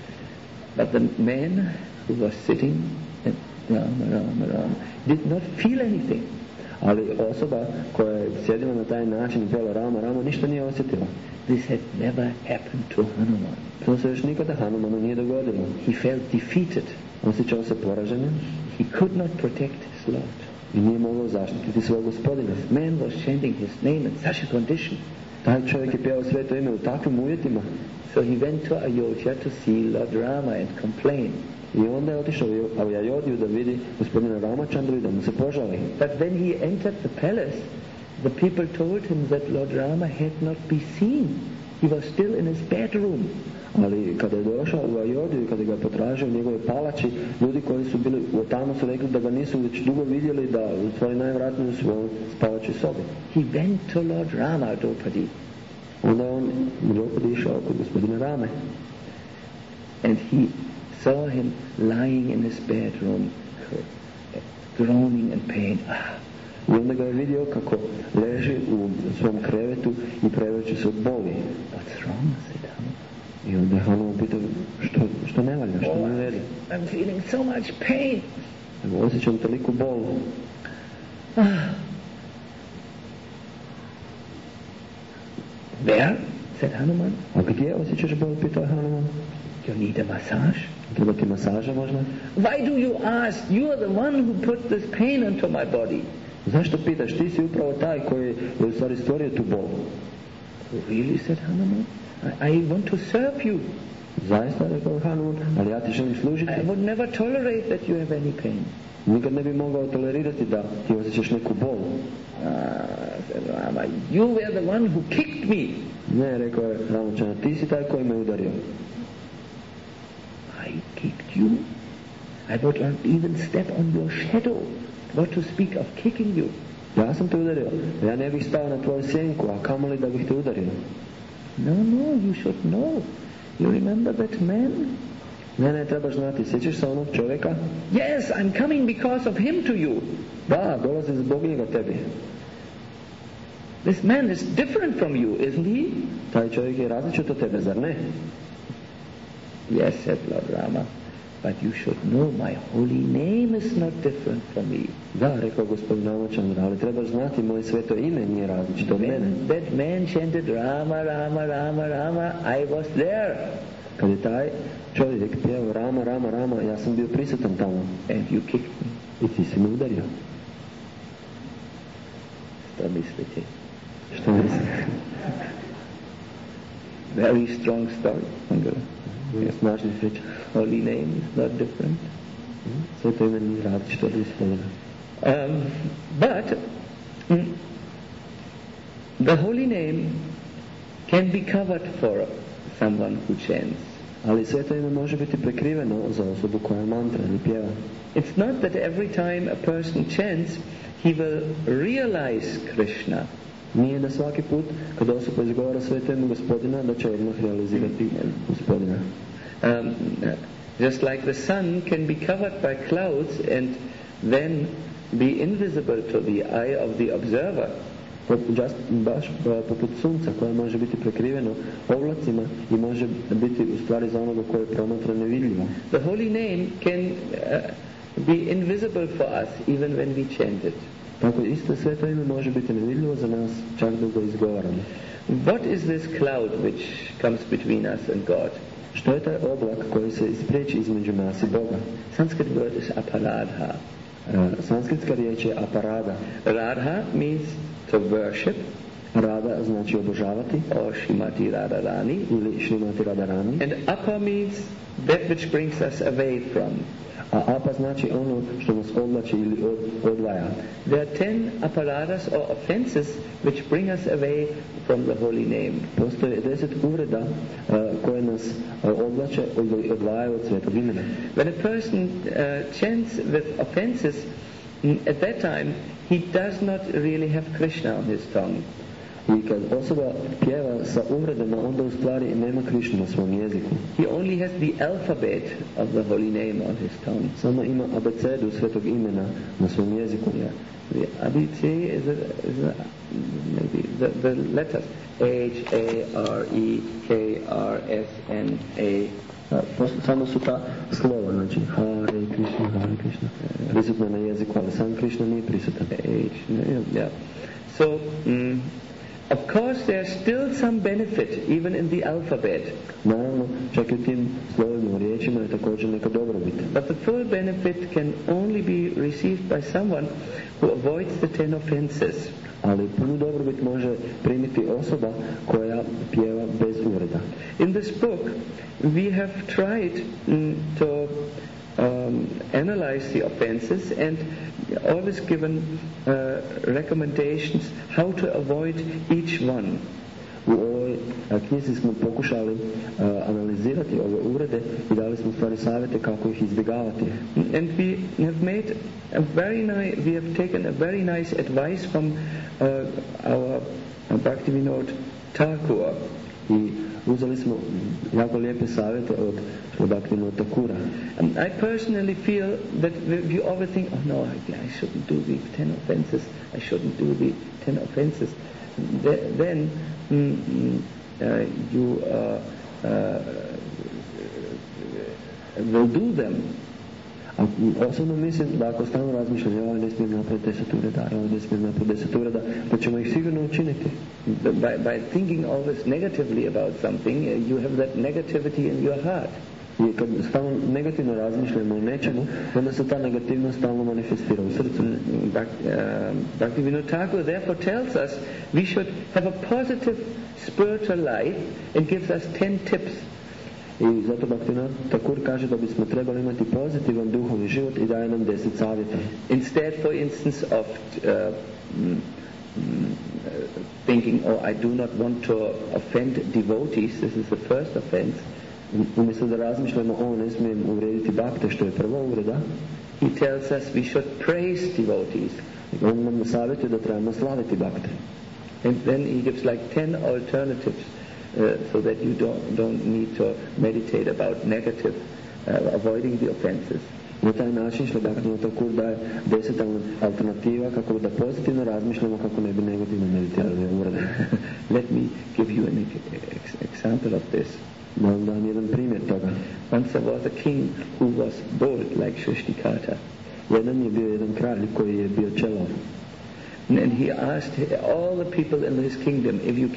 But the man who was sitting and Rama, Rama, Rama did not feel anything. Ali osoba koja je sjedila na taj način i pjela Rama, Rama ništa nije osjetila. This had never happened to Hanuman. To se još nikada Hanumanu nije dogodilo. He felt defeated. Osjećao se poraženim. He could not protect his Lord. I nije mogao zaštititi svog gospodina. This man was chanting his name in such a condition. Taj čovjek je pjevao sveto ime u takvim uvjetima. So he went to Ayodhya to see Lord Rama and complain. I onda je otišao u Ayodhju da vidi gospodina Ramachandru i da mu se požali. But when he entered the palace, the people told him that Lord Rama had not been seen. He was still in his bedroom. Ali kada je došao u Ayodhju i kada ga je potražio u njegove palači, ljudi koji su bili tamo su rekli da ga nisu već dugo vidjeli, da u stvari najvratnije u svojoj spavačoj sobi. He went to Lord Rama, Draupadi. Onda on Draupadi išao kod gospodina Rame. And he saw him lying in his bedroom, groaning in pain. I onda ga je vidio kako leži u svom krevetu i prevrće se od boli. What's wrong? Said Hanuman. I onda je Hanuman pitao što ne valja, što ne redi. I'm feeling so much pain. Osjećam toliku bolu. Where? Said Hanuman. A gdje osjećaš bol? Pitao Hanuman. You need a massage? Treba ti masaža možda? Why do you ask? You are the one who put this pain into my body. Zašto pitaš? Ti si upravo taj koji je u stvari stvorio tu bol. Really, said Hanuman? I want to serve you. Zaista, rekao Hanuman, ali ja ti želim služiti. I would never tolerate that you have any pain. Nikad ne bi mogao tolerirati da ti osjećaš neku bol. Said Rama, you were the one who kicked me. Ne, rekao je Ramčana, ti si taj koji me udario. I kicked you? I would not even step on your shadow. What to speak of kicking you? Ja sam te udario. Ja ne bih stao na tvoju sjenku, a kamoli da bih te udario. No, you should know. You remember that man? Ne, trebaš znati. Sjećaš se onog čovjeka? Yes, I'm coming because of him to you. Da, dolazi zbog njega tebi. This man is different from you, isn't he? Taj čovjek je različit od tebe, zar ne? Yes, said Lord Rama. But you should know my holy name is not different from me. Da, rekao gospodin Ramachandra, ali trebaš znati, moje sveto ime nije različito od mene. That man chanted Rama, Rama, Rama, Rama, I was there. Kad je taj čovjek pjevao Rama, Rama, Rama, ja sam bio prisutan tamo. And you kicked me. I ti si me udario. Što mislite? Što misliš? Very strong story, Mangala. Snažna priča. Holy name is not different. Sveto ime nije različito od Gospodina. But the holy name can be covered for someone who chants. Ali sveto ime može biti prekriveno za osobu koja mantra ili pjeva. It's not that every time a person chants, he will realize Krishna. Nije da svaki put kad osoba izgovara sveto ime Gospodina da će odmah realizirati Gospodina. Just like the sun can be covered by clouds and then be invisible to the eye of the observer. Baš poput sunca koje može biti prekriveno oblacima i može biti u stvari za onoga koje promatra nevidljivo. The holy name can be invisible for us even when we chant it. Tako isto sveto ime može biti nevidljivo za nas čak da ga izgovaramo. What is this cloud which comes between us and God? Što je taj oblak koji se ispriječi između nas i Boga? Sanskrit word is aparadha. Sanskritska riječ je aparada. Radha means to worship. Rada znači obožavati. Or Srimati Radharani. Ili Srimati Radharani. And apa means that which brings us away from. A apa znači ono što nas odlači ili odvaja. There are 10 aparadas or offenses which bring us away from the holy name. Postoje 10 uvreda koje nas odlače ili odvajaju od svetog imena. When a person chants with offenses, at that time he does not really have Krishna on his tongue. I kad osoba pjeva sa uvredama, onda u stvari nema Krišnu na svom jeziku. He only has the alphabet of the holy name on his tongue. Samo ima abecedu svetog imena na svom jeziku. Yeah. The ABC is maybe the letters H-A-R-E-K-R-S-N-A. Samo su ta slova, znači Hare Krishna, prisutna na jeziku, ali sam Krišna nije prisutan. Yeah. So, of course, there's still some benefit even in the alphabet. Naravno, čak i u tim slovima, riječima je također neka dobrobit. But the full benefit can only be received by someone who avoids the 10 offenses. Ali punu dobrobit može primiti osoba koja pjeva bez uvreda. In this book, we have tried to analyze the offenses and always given recommendations how to avoid each one. U ovoj knjizi smo pokušali analizirati ove uvrede i dali smo stvari savjete kako ih izbjegavati. And we have made we have taken a very nice advice from our Bhaktivinoda Thakur. I uzeli smo jako lijepe savjete od Bhaktivinoda Thakura. I personally feel that we always think, oh no, I shouldn't do the 10 offenses. I shouldn't do the 10 offenses. Then you will do them. Osobno mislim da ako stalno razmišljam, ja ne smijem napraviti 10 ureda, ne smijem napraviti 10 ureda, da ćemo ih sigurno učiniti. By thinking always negatively about something, you have that negativity in your heart. I kad stalno negativno razmišljamo o nečemu, onda se ta negativnost stalno manifestira u srcu. Bhaktivinoda Thakur therefore tells us we should have a positive spiritual life and gives us 10 tips. I zato Bhaktivinoda Thakur kaže da bismo trebali imati pozitivan duhovni život i daje nam 10 savjeta. Instead, for instance, of thinking, oh, I do not want to offend devotees, this is the first offense. Umjesto da razmišljamo, ne smijem uvrediti bakte, što je prva uvreda, he tells us we should praise devotees. On nam savjetuje da trebamo slaviti bakte. And then he gives like 10 alternatives so that you don't need to meditate about negative, avoiding the offenses. Na taj način što Bhaktivinoda Thakur daje 10 alternativa kako da pozitivno razmišljamo, kako ne bi negativno meditirali uvrede. Let me give you an example of this. Da vam dam jedan primjer toga. Once there was a king who was bold like Shrishtikata. Jedan je bio jedan kralj koji je bio čelov. And he asked all the people in his kingdom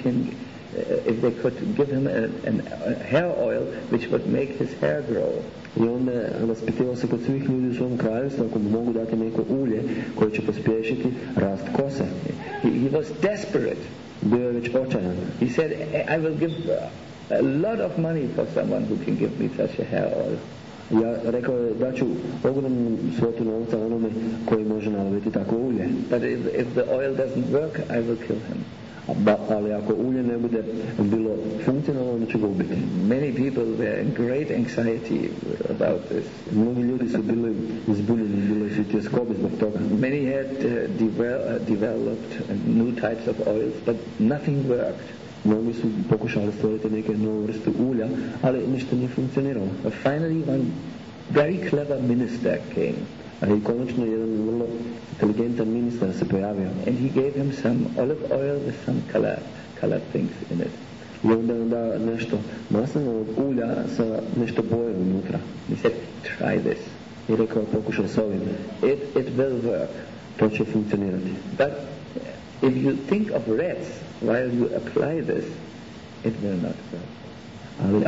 if they could give him a hair oil which would make his hair grow. I onda raspitivao se kod svih ljudi u svom kraljevstvu ako mu mogu dati neko ulje koje će pospješiti rast kose. He was desperate. Bio je već očajan. He said, I will give a lot of money for someone who can give me such a hair oil. Ja rekao je da ću ogromnu svotu novca onome koji može nabaviti takvo ulje. But if the oil doesn't work, I will kill him. Ali ako ulje ne bude bilo funkcionalno, onda će ga ubiti. Many people were in great anxiety about this. Mnogi ljudi su bili zbuljeni, bili su tjeskobi zbog toga. Many had developed new types of oils, but nothing worked. Mnogi su pokušali stvoriti neke nove vrste ulja, ali ništa nije funkcioniralo. Finally, one very clever minister came. I konačno jedan vrlo inteligentan ministar se pojavio. And he gave him some olive oil with some colored things in it. I onda on da nešto maslinovog ulja sa nešto boje unutra. He said, try this. I rekao, pokušaj s ovim. It will work. To će funkcionirati. But if you think of rats while you apply this, it will not work. Ali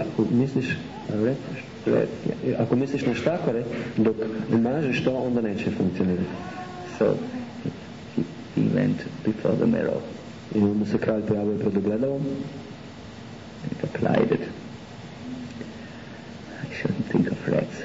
ako misliš na štakore, dok mažeš to, onda neće funkcionirati. So he went before the mirror. I onda se kralj pojavio pred ogledalom. And applied it. I shouldn't think of rats.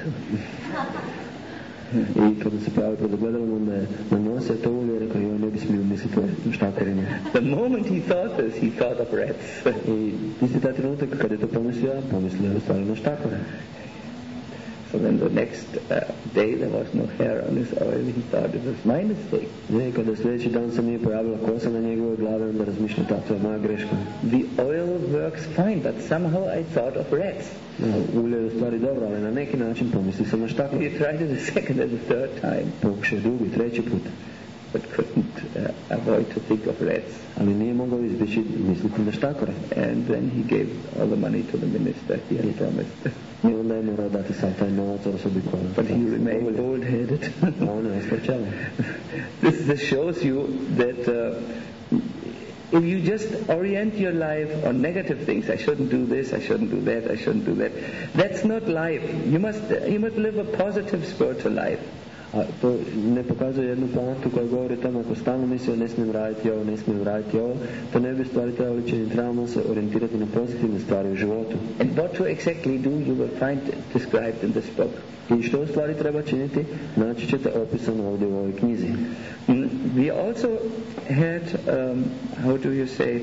I kada se pojavio pred ogledalom, onda je nanosio to ulje i rekao, joj, ne bi smio misliti o štakorima. The moment he thought this, he thought of rats. I isti taj trenutak kad je to pomislio je stvarno na štakore. So when the next day there was no hair on his oil, he thought it was my mistake. I kada sljedeći dan se nije pojavila kosa na njegove glave, onda razmišljam, to je moja greška. The oil works fine, but somehow I thought of rats. Ulje je u stvari dobro, ali na neki način pomisli sam na štakore. He tried it a second and a third time. Pokušao drugi, treći put. But couldn't avoid to think of rats. Ali nije mogao izbjeći misliti na štakore. And then he gave all the money to the minister he had promised. I onda je morao dati sav taj novac osobi koja. But he remained bold-headed. On je ostao čelo. This shows you that if you just orient your life on negative things, I shouldn't do this, I shouldn't do that, I shouldn't do that, that's not life. You must live a positive spiritual life. A to ne pokazuje jednu poantu koja govori o tome ako stalno mislio ne smijem raditi ovo, ne smijem raditi ovo, to ne bi stvari trebali činiti, trebamo se orijentirati na pozitivne stvari u životu. And what to exactly do you will find described in this book. I što u stvari treba činiti, naći ćete opisano ovdje u ovoj knjizi. We also had, how do you say,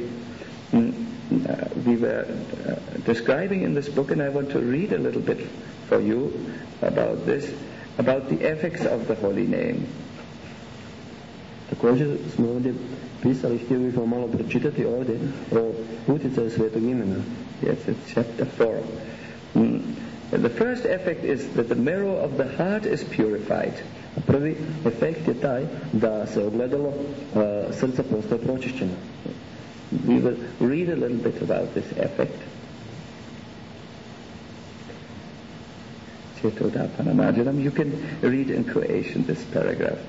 we were describing in this book, and I want to read a little bit for you about this, about the effects of the holy name. Također smo ovdje pisali, htio bih vam malo pročitati ovdje o utjecaju svetog imena. Yes, it's chapter 4. The first effect is that the mirror of the heart is purified. Prvi efekt je taj da se ogledalo srca postaje pročišćeno. We will read a little bit about this effect. You can read in Croatian this paragraph.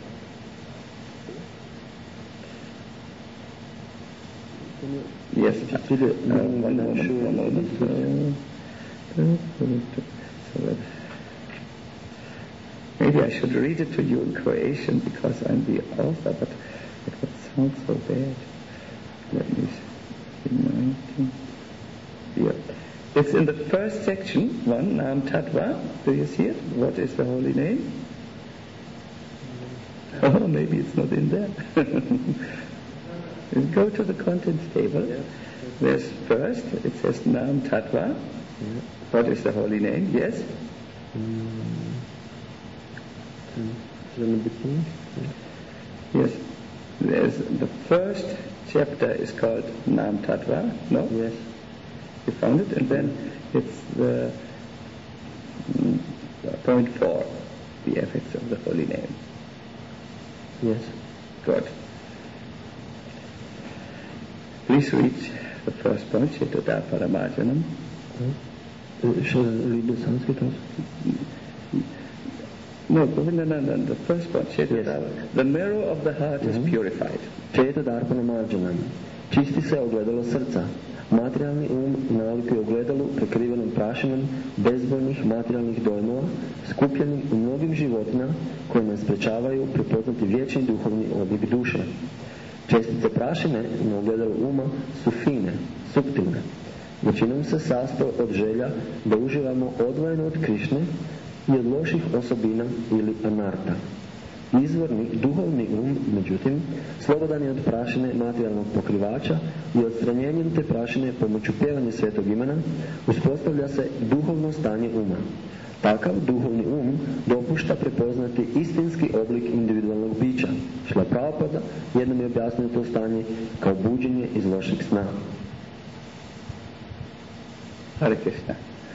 Yes, one moment. Maybe I should read it to you in Croatian because I'm the author, but it would sound so bad. Let me see. Yeah. It's in the first section, one, Nam Tattva. Do you see it? What is the holy name? Oh, maybe it's not in there. Go to the contents table. There's first, it says Nam Tattva. What is the holy name? Yes? Yes. There's the first chapter is called Nam Tattva. No? Yes. You found it? And then it's the point 4, the effects of the holy name. Yes. Good. Please read the first point, Chetata Paramajanam. Shall I read the Sanskrit also? No, the first point, Chetata. Yes. The mirror of the heart is purified. Četadarpana marjanam. Čisti se ogledalo srca. Materijalni nalikuje ogledalu prekrivenom prašinom bezbrojnih materijalnih dojmova, skupljenim u mnogim životima koje nas sprečavaju prepoznati vječni duhovni oblik duše. Čestice prašine na ogledalu uma su fine, suptilne. Većinom se sastoje od želja da uživamo odvojeno od Krišne i od loših osobina ili anarta. Izvorni, duhovni međutim, slobodan je od prašine materijalnog pokrivača i odstranjenjem te prašine pomoću pjevanja svetog imena uspostavlja se duhovno stanje uma. Takav duhovni dopušta prepoznati istinski oblik individualnog bića. Šla Prabhupada jednom je objasnio to stanje kao buđenje iz lošeg sna. Hare Krishna.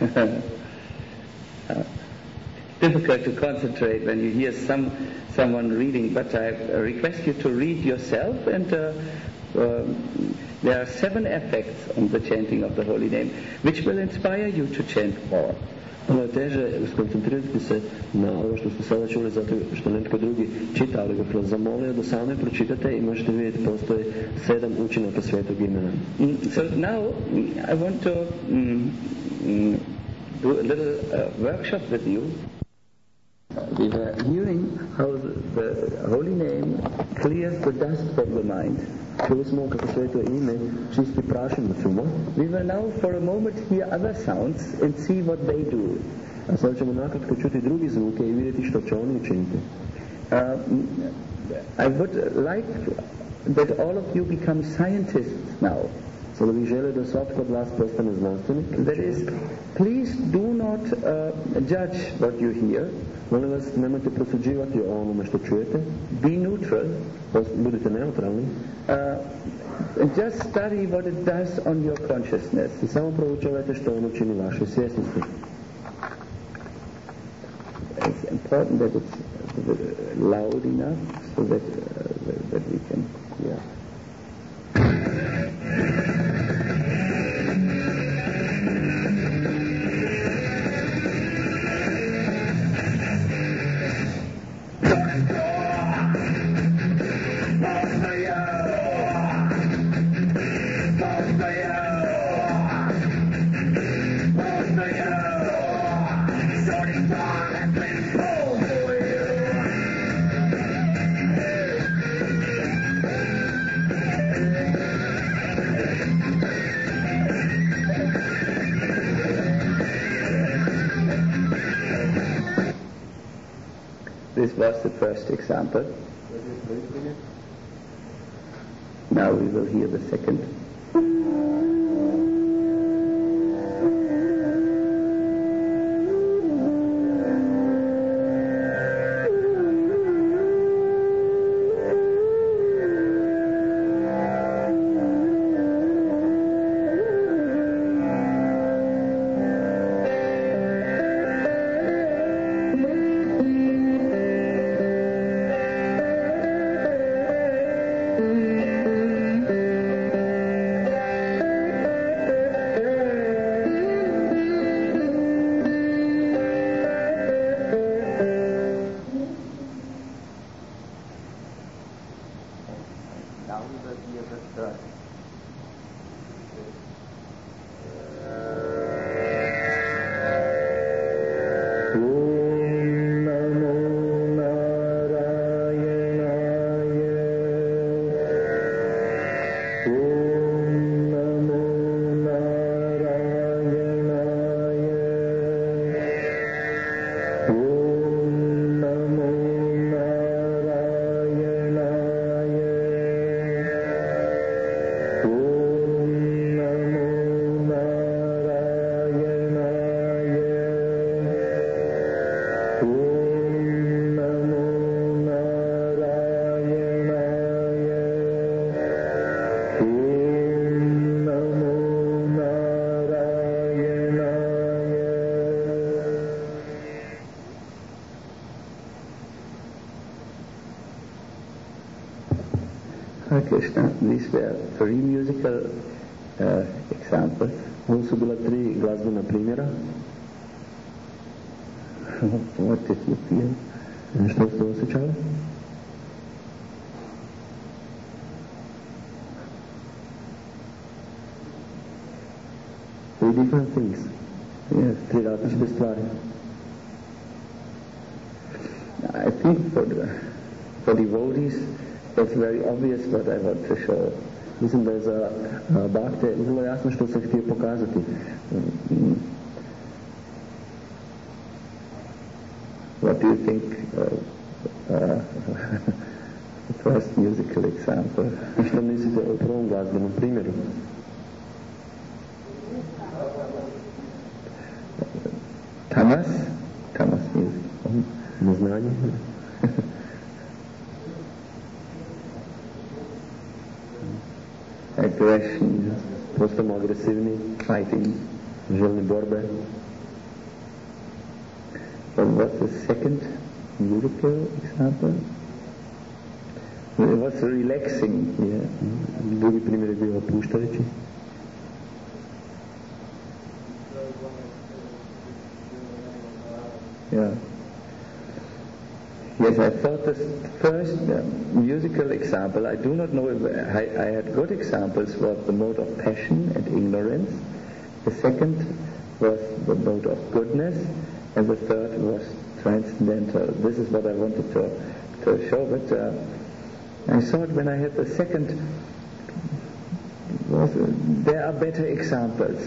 Difficult to concentrate when you hear someone reading, but I request you to read yourself, and there are 7 effects on the chanting of the holy name, which will inspire you to chant more. Ono je teže skoncentrirati se na ovo što ste sada čuli zato što netko drugi čita, ali bih vas zamolio da sami pročitate i možete vidjeti postoje 7 učinaka svetog imena. So now I want to do a little workshop with you. We were hearing how the holy name clears the dust from the mind. Čuli smo kako sveto ime čisti prašinu od uma. We will now for a moment hear other sounds and see what they do. A sad ćemo nakratko čuti drugi zvuke i vidjeti što će oni učiniti. I would like that all of you become scientists now. Sada bih želio da svatko od vas postane znanstvenik. That is, please do not judge what you hear. Molim vas, nemojte prosuđivati o onome što čujete. Be neutral. Budite neutralni. Just study what it does on your consciousness. I samo proučavajte što ono čini vašoj svjesnosti. It's important that it's loud enough so that we can hear. This was the first example. Now we will hear the second. Hare Krishna, these were 3 musical examples. Ovo su bila 3 glazbena primjera. What did you feel? Što ste osjećali? Three different things. Yes. 3 različite stvari. I think for devotees, it's very obvious what I want to show. Mislim da je za bhakte vrlo jasno što sam htio pokazati. What do you think the first musical example? I što mislite o prvom glazbenom primjeru? Tamas music. Neznanje. Aggression, Postajemo agresivni, fighting. željni borbe. Or what's the second musical example? It was relaxing. Yeah. Drugi primjer je bio opuštajući. Yeah. Yes, I thought this first musical example, I do not know if I had good examples, was the mode of passion and ignorance. The second was the mode of goodness, and the third was transcendental. This is what I wanted to show, but I thought when I had the second, there are better examples.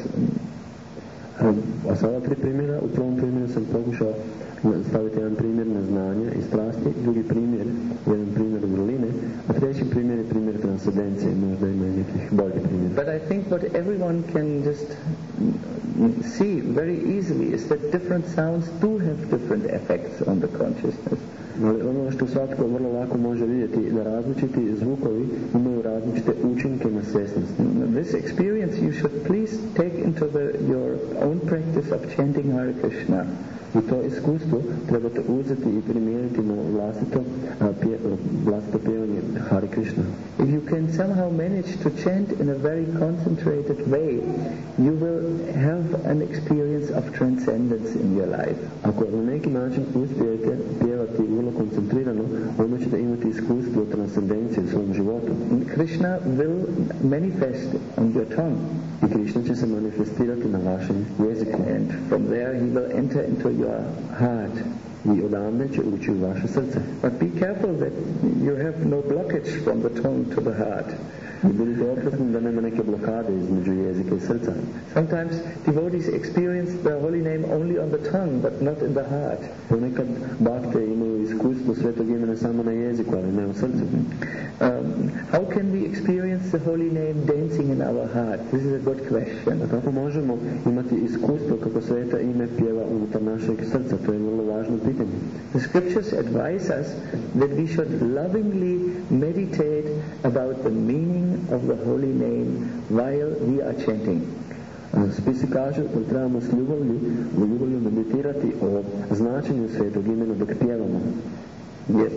A sada 3 primjera. U prvom primjeru sam pokušao staviti jedan primjer neznanja i strasti, drugi primjer, jedan primjer vrline, a treći primjer je primjer transcendencije. Možda ima i nekih boljih primjera. But I think what everyone can just see very easily is that different sounds do have different effects on the consciousness. Ali ono što svatko vrlo lako može vidjeti, da različiti zvukovi imaju različite učinke na svjesnosti. This experience you should please take into your own practice of chanting Hare Krishna. I to iskustvo trebate uzeti i primijeniti na vlastito pjevanje Hare Krishna. If you can somehow manage to chant in a very concentrated way, you will have an experience of transcendence in your life. Ako na neki način uspijete pjevati vrlo koncentrirano, onda ćete imati iskustvo transcendencije u svom životu. Krishna will manifest on your tongue. I Krishna će se manifestirati na vašem jeziku. And from there he will enter into your heart. I odande će ući u vaše srce. But be careful that you have no blockage from the tongue to the heart. I budite oprezni da nema neke blokade između jezika i srca. Sometimes devotees experience the holy name only on the tongue, but not in the heart. Ponekad bhakte imaju iskustvo svetog imena samo na jeziku, ali ne u srcu. How can we experience the holy name dancing in our heart? This is a good question. A kako možemo imati iskustvo kako sveta ime pjeva unutar našeg srca? To je vrlo važno pitanje. The scriptures advise us that we should lovingly meditate about the meaning of the holy name while we are chanting. Spisi kažu da trebamo s ljubavlju meditirati o značenju svetog imena dok pjevamo. Yes.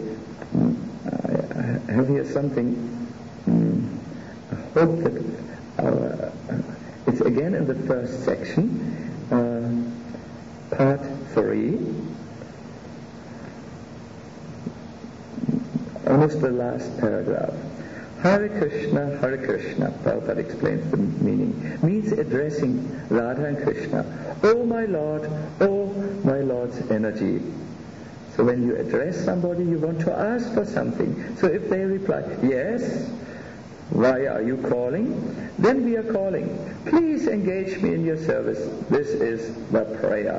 I have here something. I hope that it's again in the first section, part 3, almost the last paragraph. Hare Krishna, Prabhupada explains the meaning, means addressing Radha and Krishna. Oh my Lord's energy. So when you address somebody, you want to ask for something. So if they reply, yes, why are you calling? Then we are calling. Please engage me in your service. This is the prayer.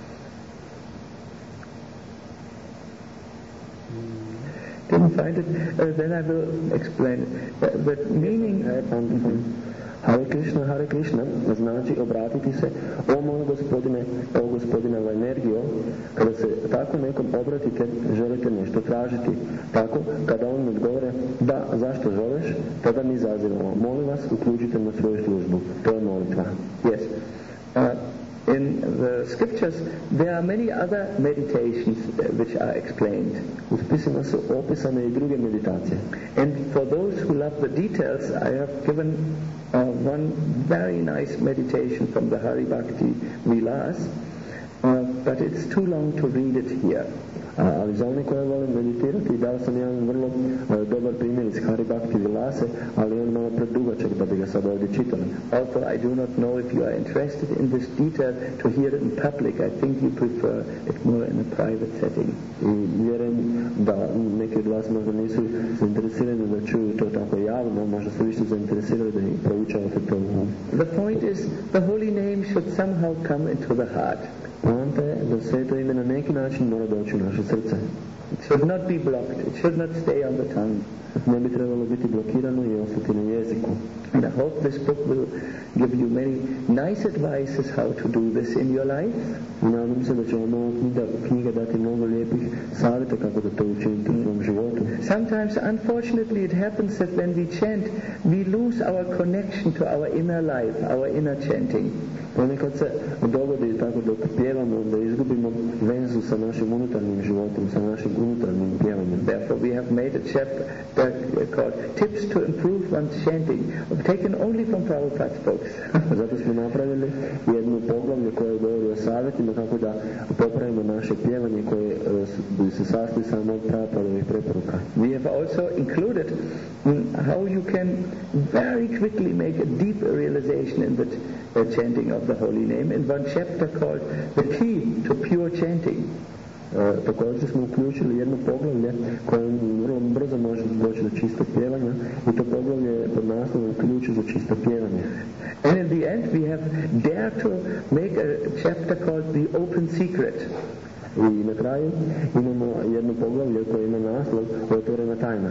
Didn't find it? Then I will explain it. The meaning... Hare Krishna znači obratiti se o moj gospodine u energiju. Kada se tako nekom obratite, želite nešto tražiti. Tako, kada on odgovore da, zašto zoveš, tada mi zazivamo. Molim vas, uključite na svoju službu. To je molitva. Yes. in the scriptures there are many other meditations which are explained. U spisima su opisane I druge meditacije. And for those who love the details, I have given one very nice meditation from the Hari Bhakti Vilas, but it's too long to read it here. Ali za one koje volim meditirati, dao sam jedan vrlo dobar primjer iz Hari Bhakti Vilase, ali on malo predugačak da bi ga sad ovdje čitali. Also, I do not know if you are interested in this detail to hear it in public. I think you prefer it more in a private setting. I vjerujem da neki od vas možda nisu zainteresirani da čuju to tako javno, možda su više zainteresirani da proučavate to. The point is, the holy name should somehow come into the heart. Poanta je da sveto ime na neki način mora doći u naše srce. It should not be blocked. It should not stay on the tongue. Ne bi trebalo biti blokirano I ostati na jeziku. And I hope this book will give you many nice advices how to do this in your life. Nadam se da će vam ova knjiga dati mnogo lijepih savjeta kako da to učinite u svom životu. Sometimes, unfortunately, it happens that when we chant, we lose our connection to our inner life, our inner chanting. Ponekad se dogodi tako dok pjevamo da izgubimo vezu sa našim unutarnjim životom, sa našim unutarnjim pjevanjem. Therefore, we have made a chapter called Tips to Improve One's Chanting, taken only from Prabhupada's books. Zato smo napravili jednu poglavlje koje govori o savjetima kako da popravimo naše pjevanje koje se sastoji samo od Prabhupadovih preporuka. We have also included how you can very quickly make a deep realization in the chanting of the holy name in one chapter called The Key to Pure Chanting. Također smo uključili jedno poglavlje koje vrlo brzo može doći do čistog pjevanja I to poglavlje je pod naslovom Ključ za čisto pjevanje. And in the end we have dared to make a chapter called The Open Secret. I na kraju imamo jedno poglavlje koje ima naslov Otvorena tajna.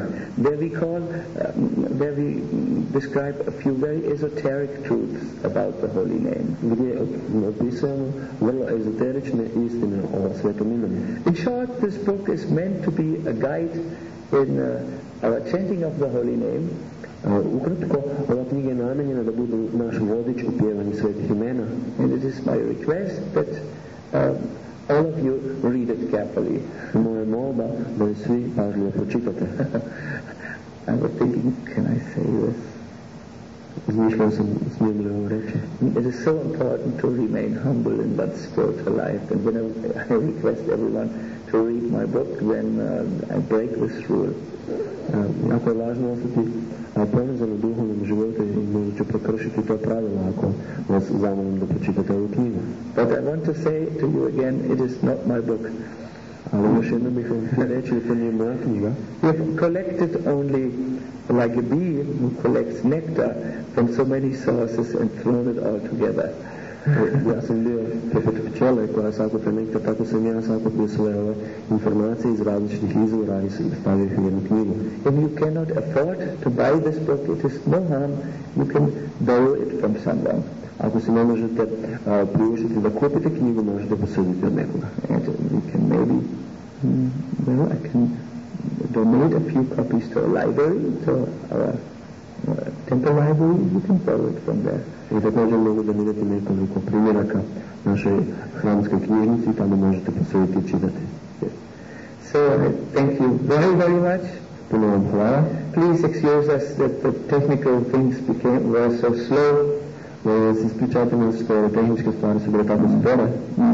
There we describe a few very esoteric truths about the holy name. Gdje opisujemo vrlo ezoterične istine o svetom imenu. In short, this book is meant to be a guide in our chanting of the holy name. Ukratko, ova knjiga je namijenjena da bude naš vodič u pjevanju svetih imena. And it is my request that all of you read it carefully. Moja molba da je svi pažljivo pročitate. I was thinking, can I say this? Zmišljao sam, smijem li ovo reći? It is so important to remain humble in one's spiritual life, and when I request everyone to read my book, then I break this rule. Jako je važno ostati ponizan u duhovnom životu I možda ću prekršiti to pravilo ako vas zamolim da pročitate ovu knjigu. But I want to say to you again, it is not my book. Ali još jednom bih vam reći da to nije moja knjiga. We have collected only like a bee who collects nectar from so many sources and thrown it all together. Ja sam bio poput pčele koja sakuplja nektar, tako sam ja sakupio sve ove informacije iz različitih izvora I stavio ih u jednu knjigu. If you cannot afford to buy this book, it is no harm. You can borrow it from someone. Ako se ne možete priuštiti da kupite knjigu, možete posuditi od nekoga. And we can maybe, I can donate a few copies to a library, to our temple library. You can borrow it from there. I također mogu donirati nekoliko primjeraka našoj hramskoj knjižnici, tamo možete posuditi I čitati. Yes. So I thank you very, very much. Puno vam hvala. Please excuse us that the technical things were so slow. Ispričajte nas što tehničke stvari su bile tako spore.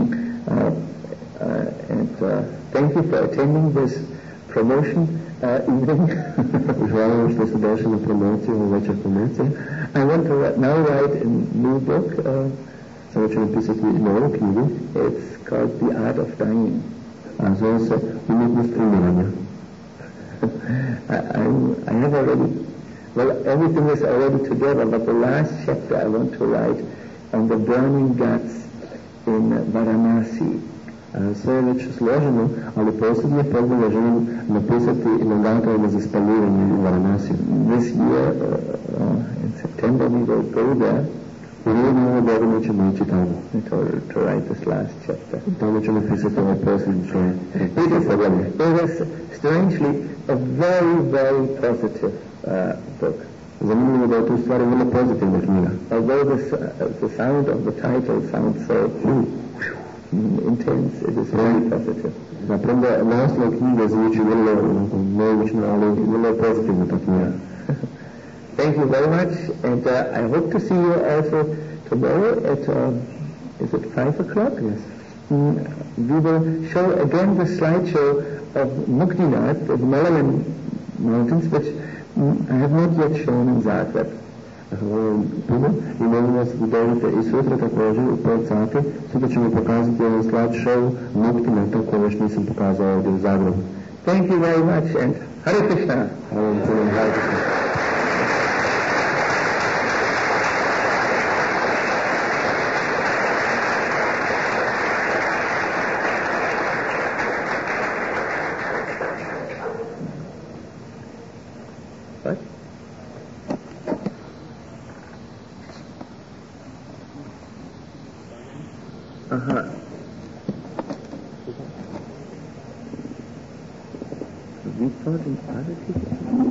Thank you for attending this promotion evening. Hvala vam što ste došli na promociju, ovu večer promocije. I want to now write a new book. Sada ću napisati novu knjigu. It's called The Art of Dying. A zove se Umjetnost umiranja. I have already, well, everything is already together, but the last chapter I want to write on the burning guts in Varanasi. Sve je već složeno, ali posljednje poglavlje želim napisati na gatovima za spaljivanje u Varanasiju. This year, in September, we will go there. U rujnu ove godine ćemo ići tamo. To write this last chapter. Tamo ćemo pisati ovaj posljednji članak. It was strangely a very, very positive book. Zanimljivo da je to u stvari vrlo pozitivna knjiga. Although the sound of the title sounds so intense, it is very positive. Da, premda naslov knjige zvuči vrlo neobično, ali vrlo je pozitivna ta knjiga. Thank you very much, and I hope to see you also tomorrow at, is it 5 o'clock? Yes. We will show again the slideshow of Muktinath, the Malayalam mountains, which I have not yet shown in Zagreb. Puno i molim vas da dođete i sutra također u 5 sati. Sutra ćemo pokazati jedan slideshow Muktinatha koji još nisam pokazao ovdje u Zagrebu. Thank you very much and Hare Krishna. Hvala vam puno, Hare Krishna. We thought in other people.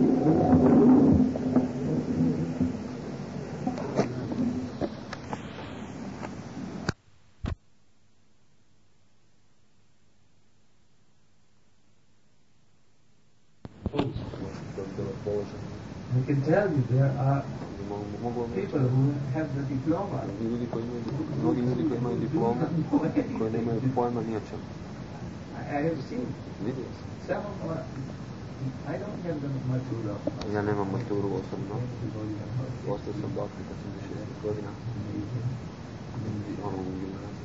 I can tell you there are people who have the diploma. Mnogi ljudi koji imaju diplome, koji nemaju pojma ni o čemu. I have seen some of our, I don't have the matura. Ja nemam maturu osobno. Postao sam doktor kad sam 16 godina. Ono u gimnaziju.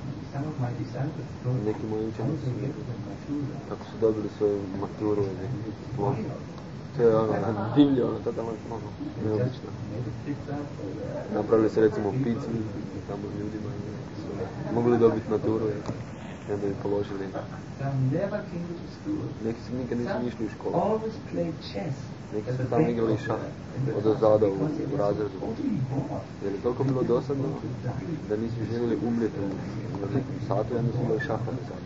Neki moji učenici kako su dobili svoju maturu ili diplom. To je ono divlje, ono totalno neobično. Napravili se recimo picu tamo ljudima i su mogli dobiti maturu i onda bi položili. Neki su nikad nisu išli u školu. Neki su tamo igrali šah od ozada u razredu. Jer je toliko bilo dosadno da nisu željeli umrijeti na nekom satu i onda su igrali šah od ozada.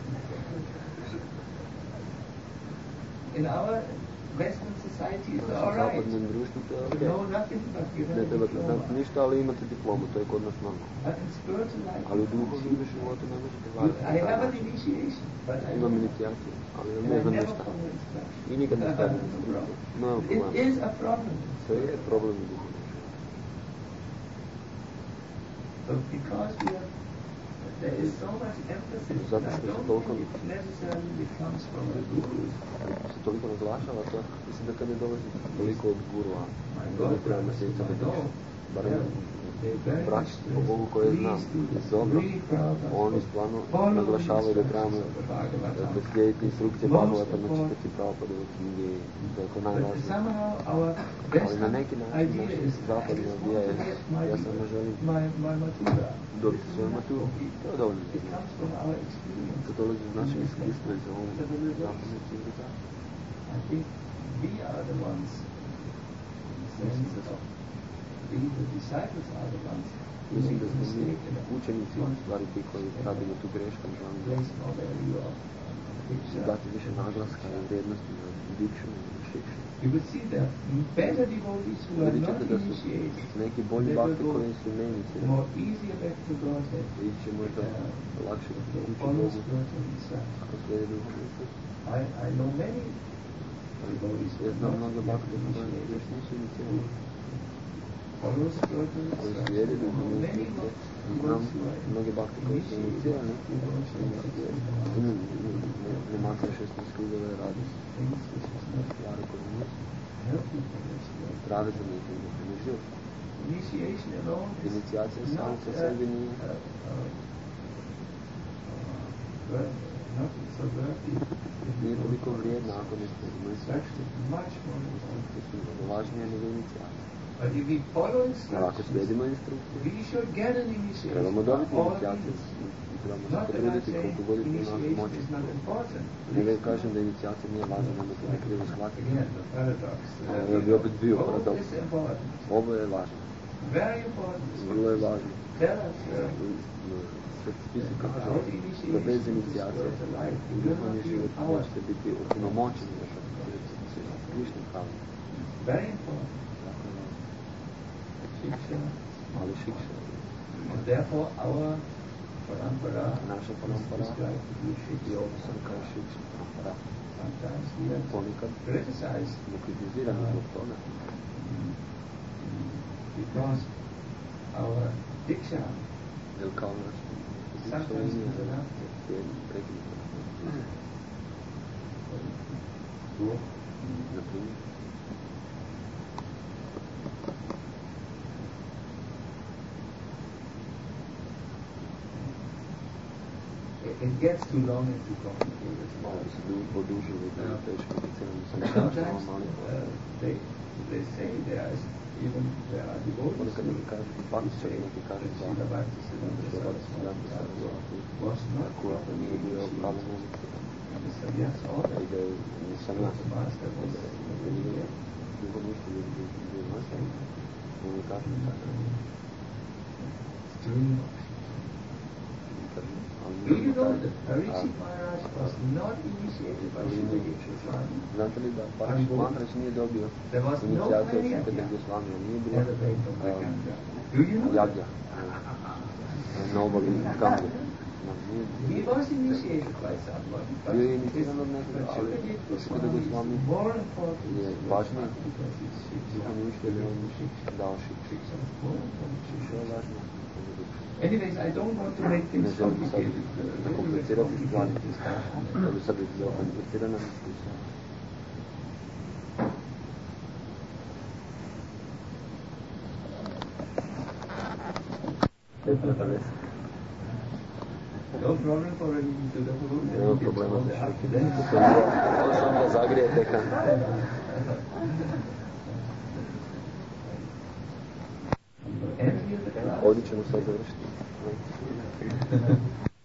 Western society is all right. Ne trebate znati ništa, ali imate diplomu, to je kod nas normalno. Ali u duhovnom životu ne možete vladati. Imam inicijaciju, ali ne znam ništa. I nikad ne stavim inicijaciju. Nema problema. To je problem u duhovnom životu. Zato što se toliko naglašava to, mislim da kad ne dolazi toliko od gurua, da ne trebamo se ica biti, barem vraćati po Bogu koje znam dobro, oni stvarno naglašavaju da trebamo da slijediti instrukcije Bhagavata, znači čitati Prabhupadove knjige, da je to najvažnije. Ali na neki način naš zapadna odbija je, ja samo želim dobiti svoju maturu, to je dovoljno. To dolazi iz našeg iskustva iz ovom zapadne civilizacije. Mislim da smo mi učenici u stvari ti koji radimo tu grešku, želimo dati više naglaska i vrijednosti na dikšu i šikšu. Vidjet ćete da su neki bolji bakti koji su neinicijalni. Ići će možda lakše ući Bogu ako slijede duhovni put. Ja znam mnogo bakti koji još nisu inicijalni. Koji slijede duhovni put. Znam mnoge bakti koji su inicijalni. Ne makar 16 krugove radi stvari koje nisu. Trave za njih i duhovni život. Inicijacija sama po sebi nije toliko vrijedna ako ne slijedimo instrukcije. To su važnije nego inicijacija. Ali ako slijedimo instrukcije, trebamo dobiti inicijaciju. Trebamo se potruditi koliko god je u našoj moći. Ne da kažem da inicijacija nije važna, nego to ne krivo shvatiti. Ja bi opet bio paradoks. Ovo je važno. Vrlo je važno. Sveti kažu da bez inicijacije u duhovni život možete biti opunomoćeni da prakticirate ništa pravno. Jako Shiksha. ali šikša. And therefore our parampara Naša is parampara described to be je Shiksha. opisan kao šikša parampara. Sometimes we are Ponekad criticized je kritizirani zbog toga. because our Diksha Jer kao naš sometimes linija interrupted. je prekinuta. Na primjer, It gets too long and too complicated. malo bi se odužili da je teško komplicirano sam Sometimes strašno mali. they say there are devotees Ponekad neki kažu, paktičari neki kažu da Srila Bhaktisiddhanta Bhaktisiddhanta Sarasvati was not Thakur nije bio pravilno the Sannyas order. i da je sannyas The master was da nije dugo ništa bio master. Oni kažu da doing ali do you know taj that Parikshit Maharaj was not initiated by Srila Goswami? znate li da Parikshit Maharaj nije dobio There was no inicijaciju od Parikshit Sukadeva Gosvamija, nije bilo elevated from the Ganga. Do you know that? jagja na obali Gange. He was initiated by someone, but Bio je his iniciran od nekoga, ali Sukadeva Goswami Gosvami is more important je važniji because it's duhovni učitelj, on dao šikša. Šikša je važnija. Anyways, I don't want to make things Ne želim sad complicated. zakomplicirati stvari. Discussion. To bi sad bila komplicirana diskusija. No problem for reading to the Guru. Nema problema All da the šikite. accidents. To sam da zagrijete kad... And here the class. Ovdje ćemo sad završiti.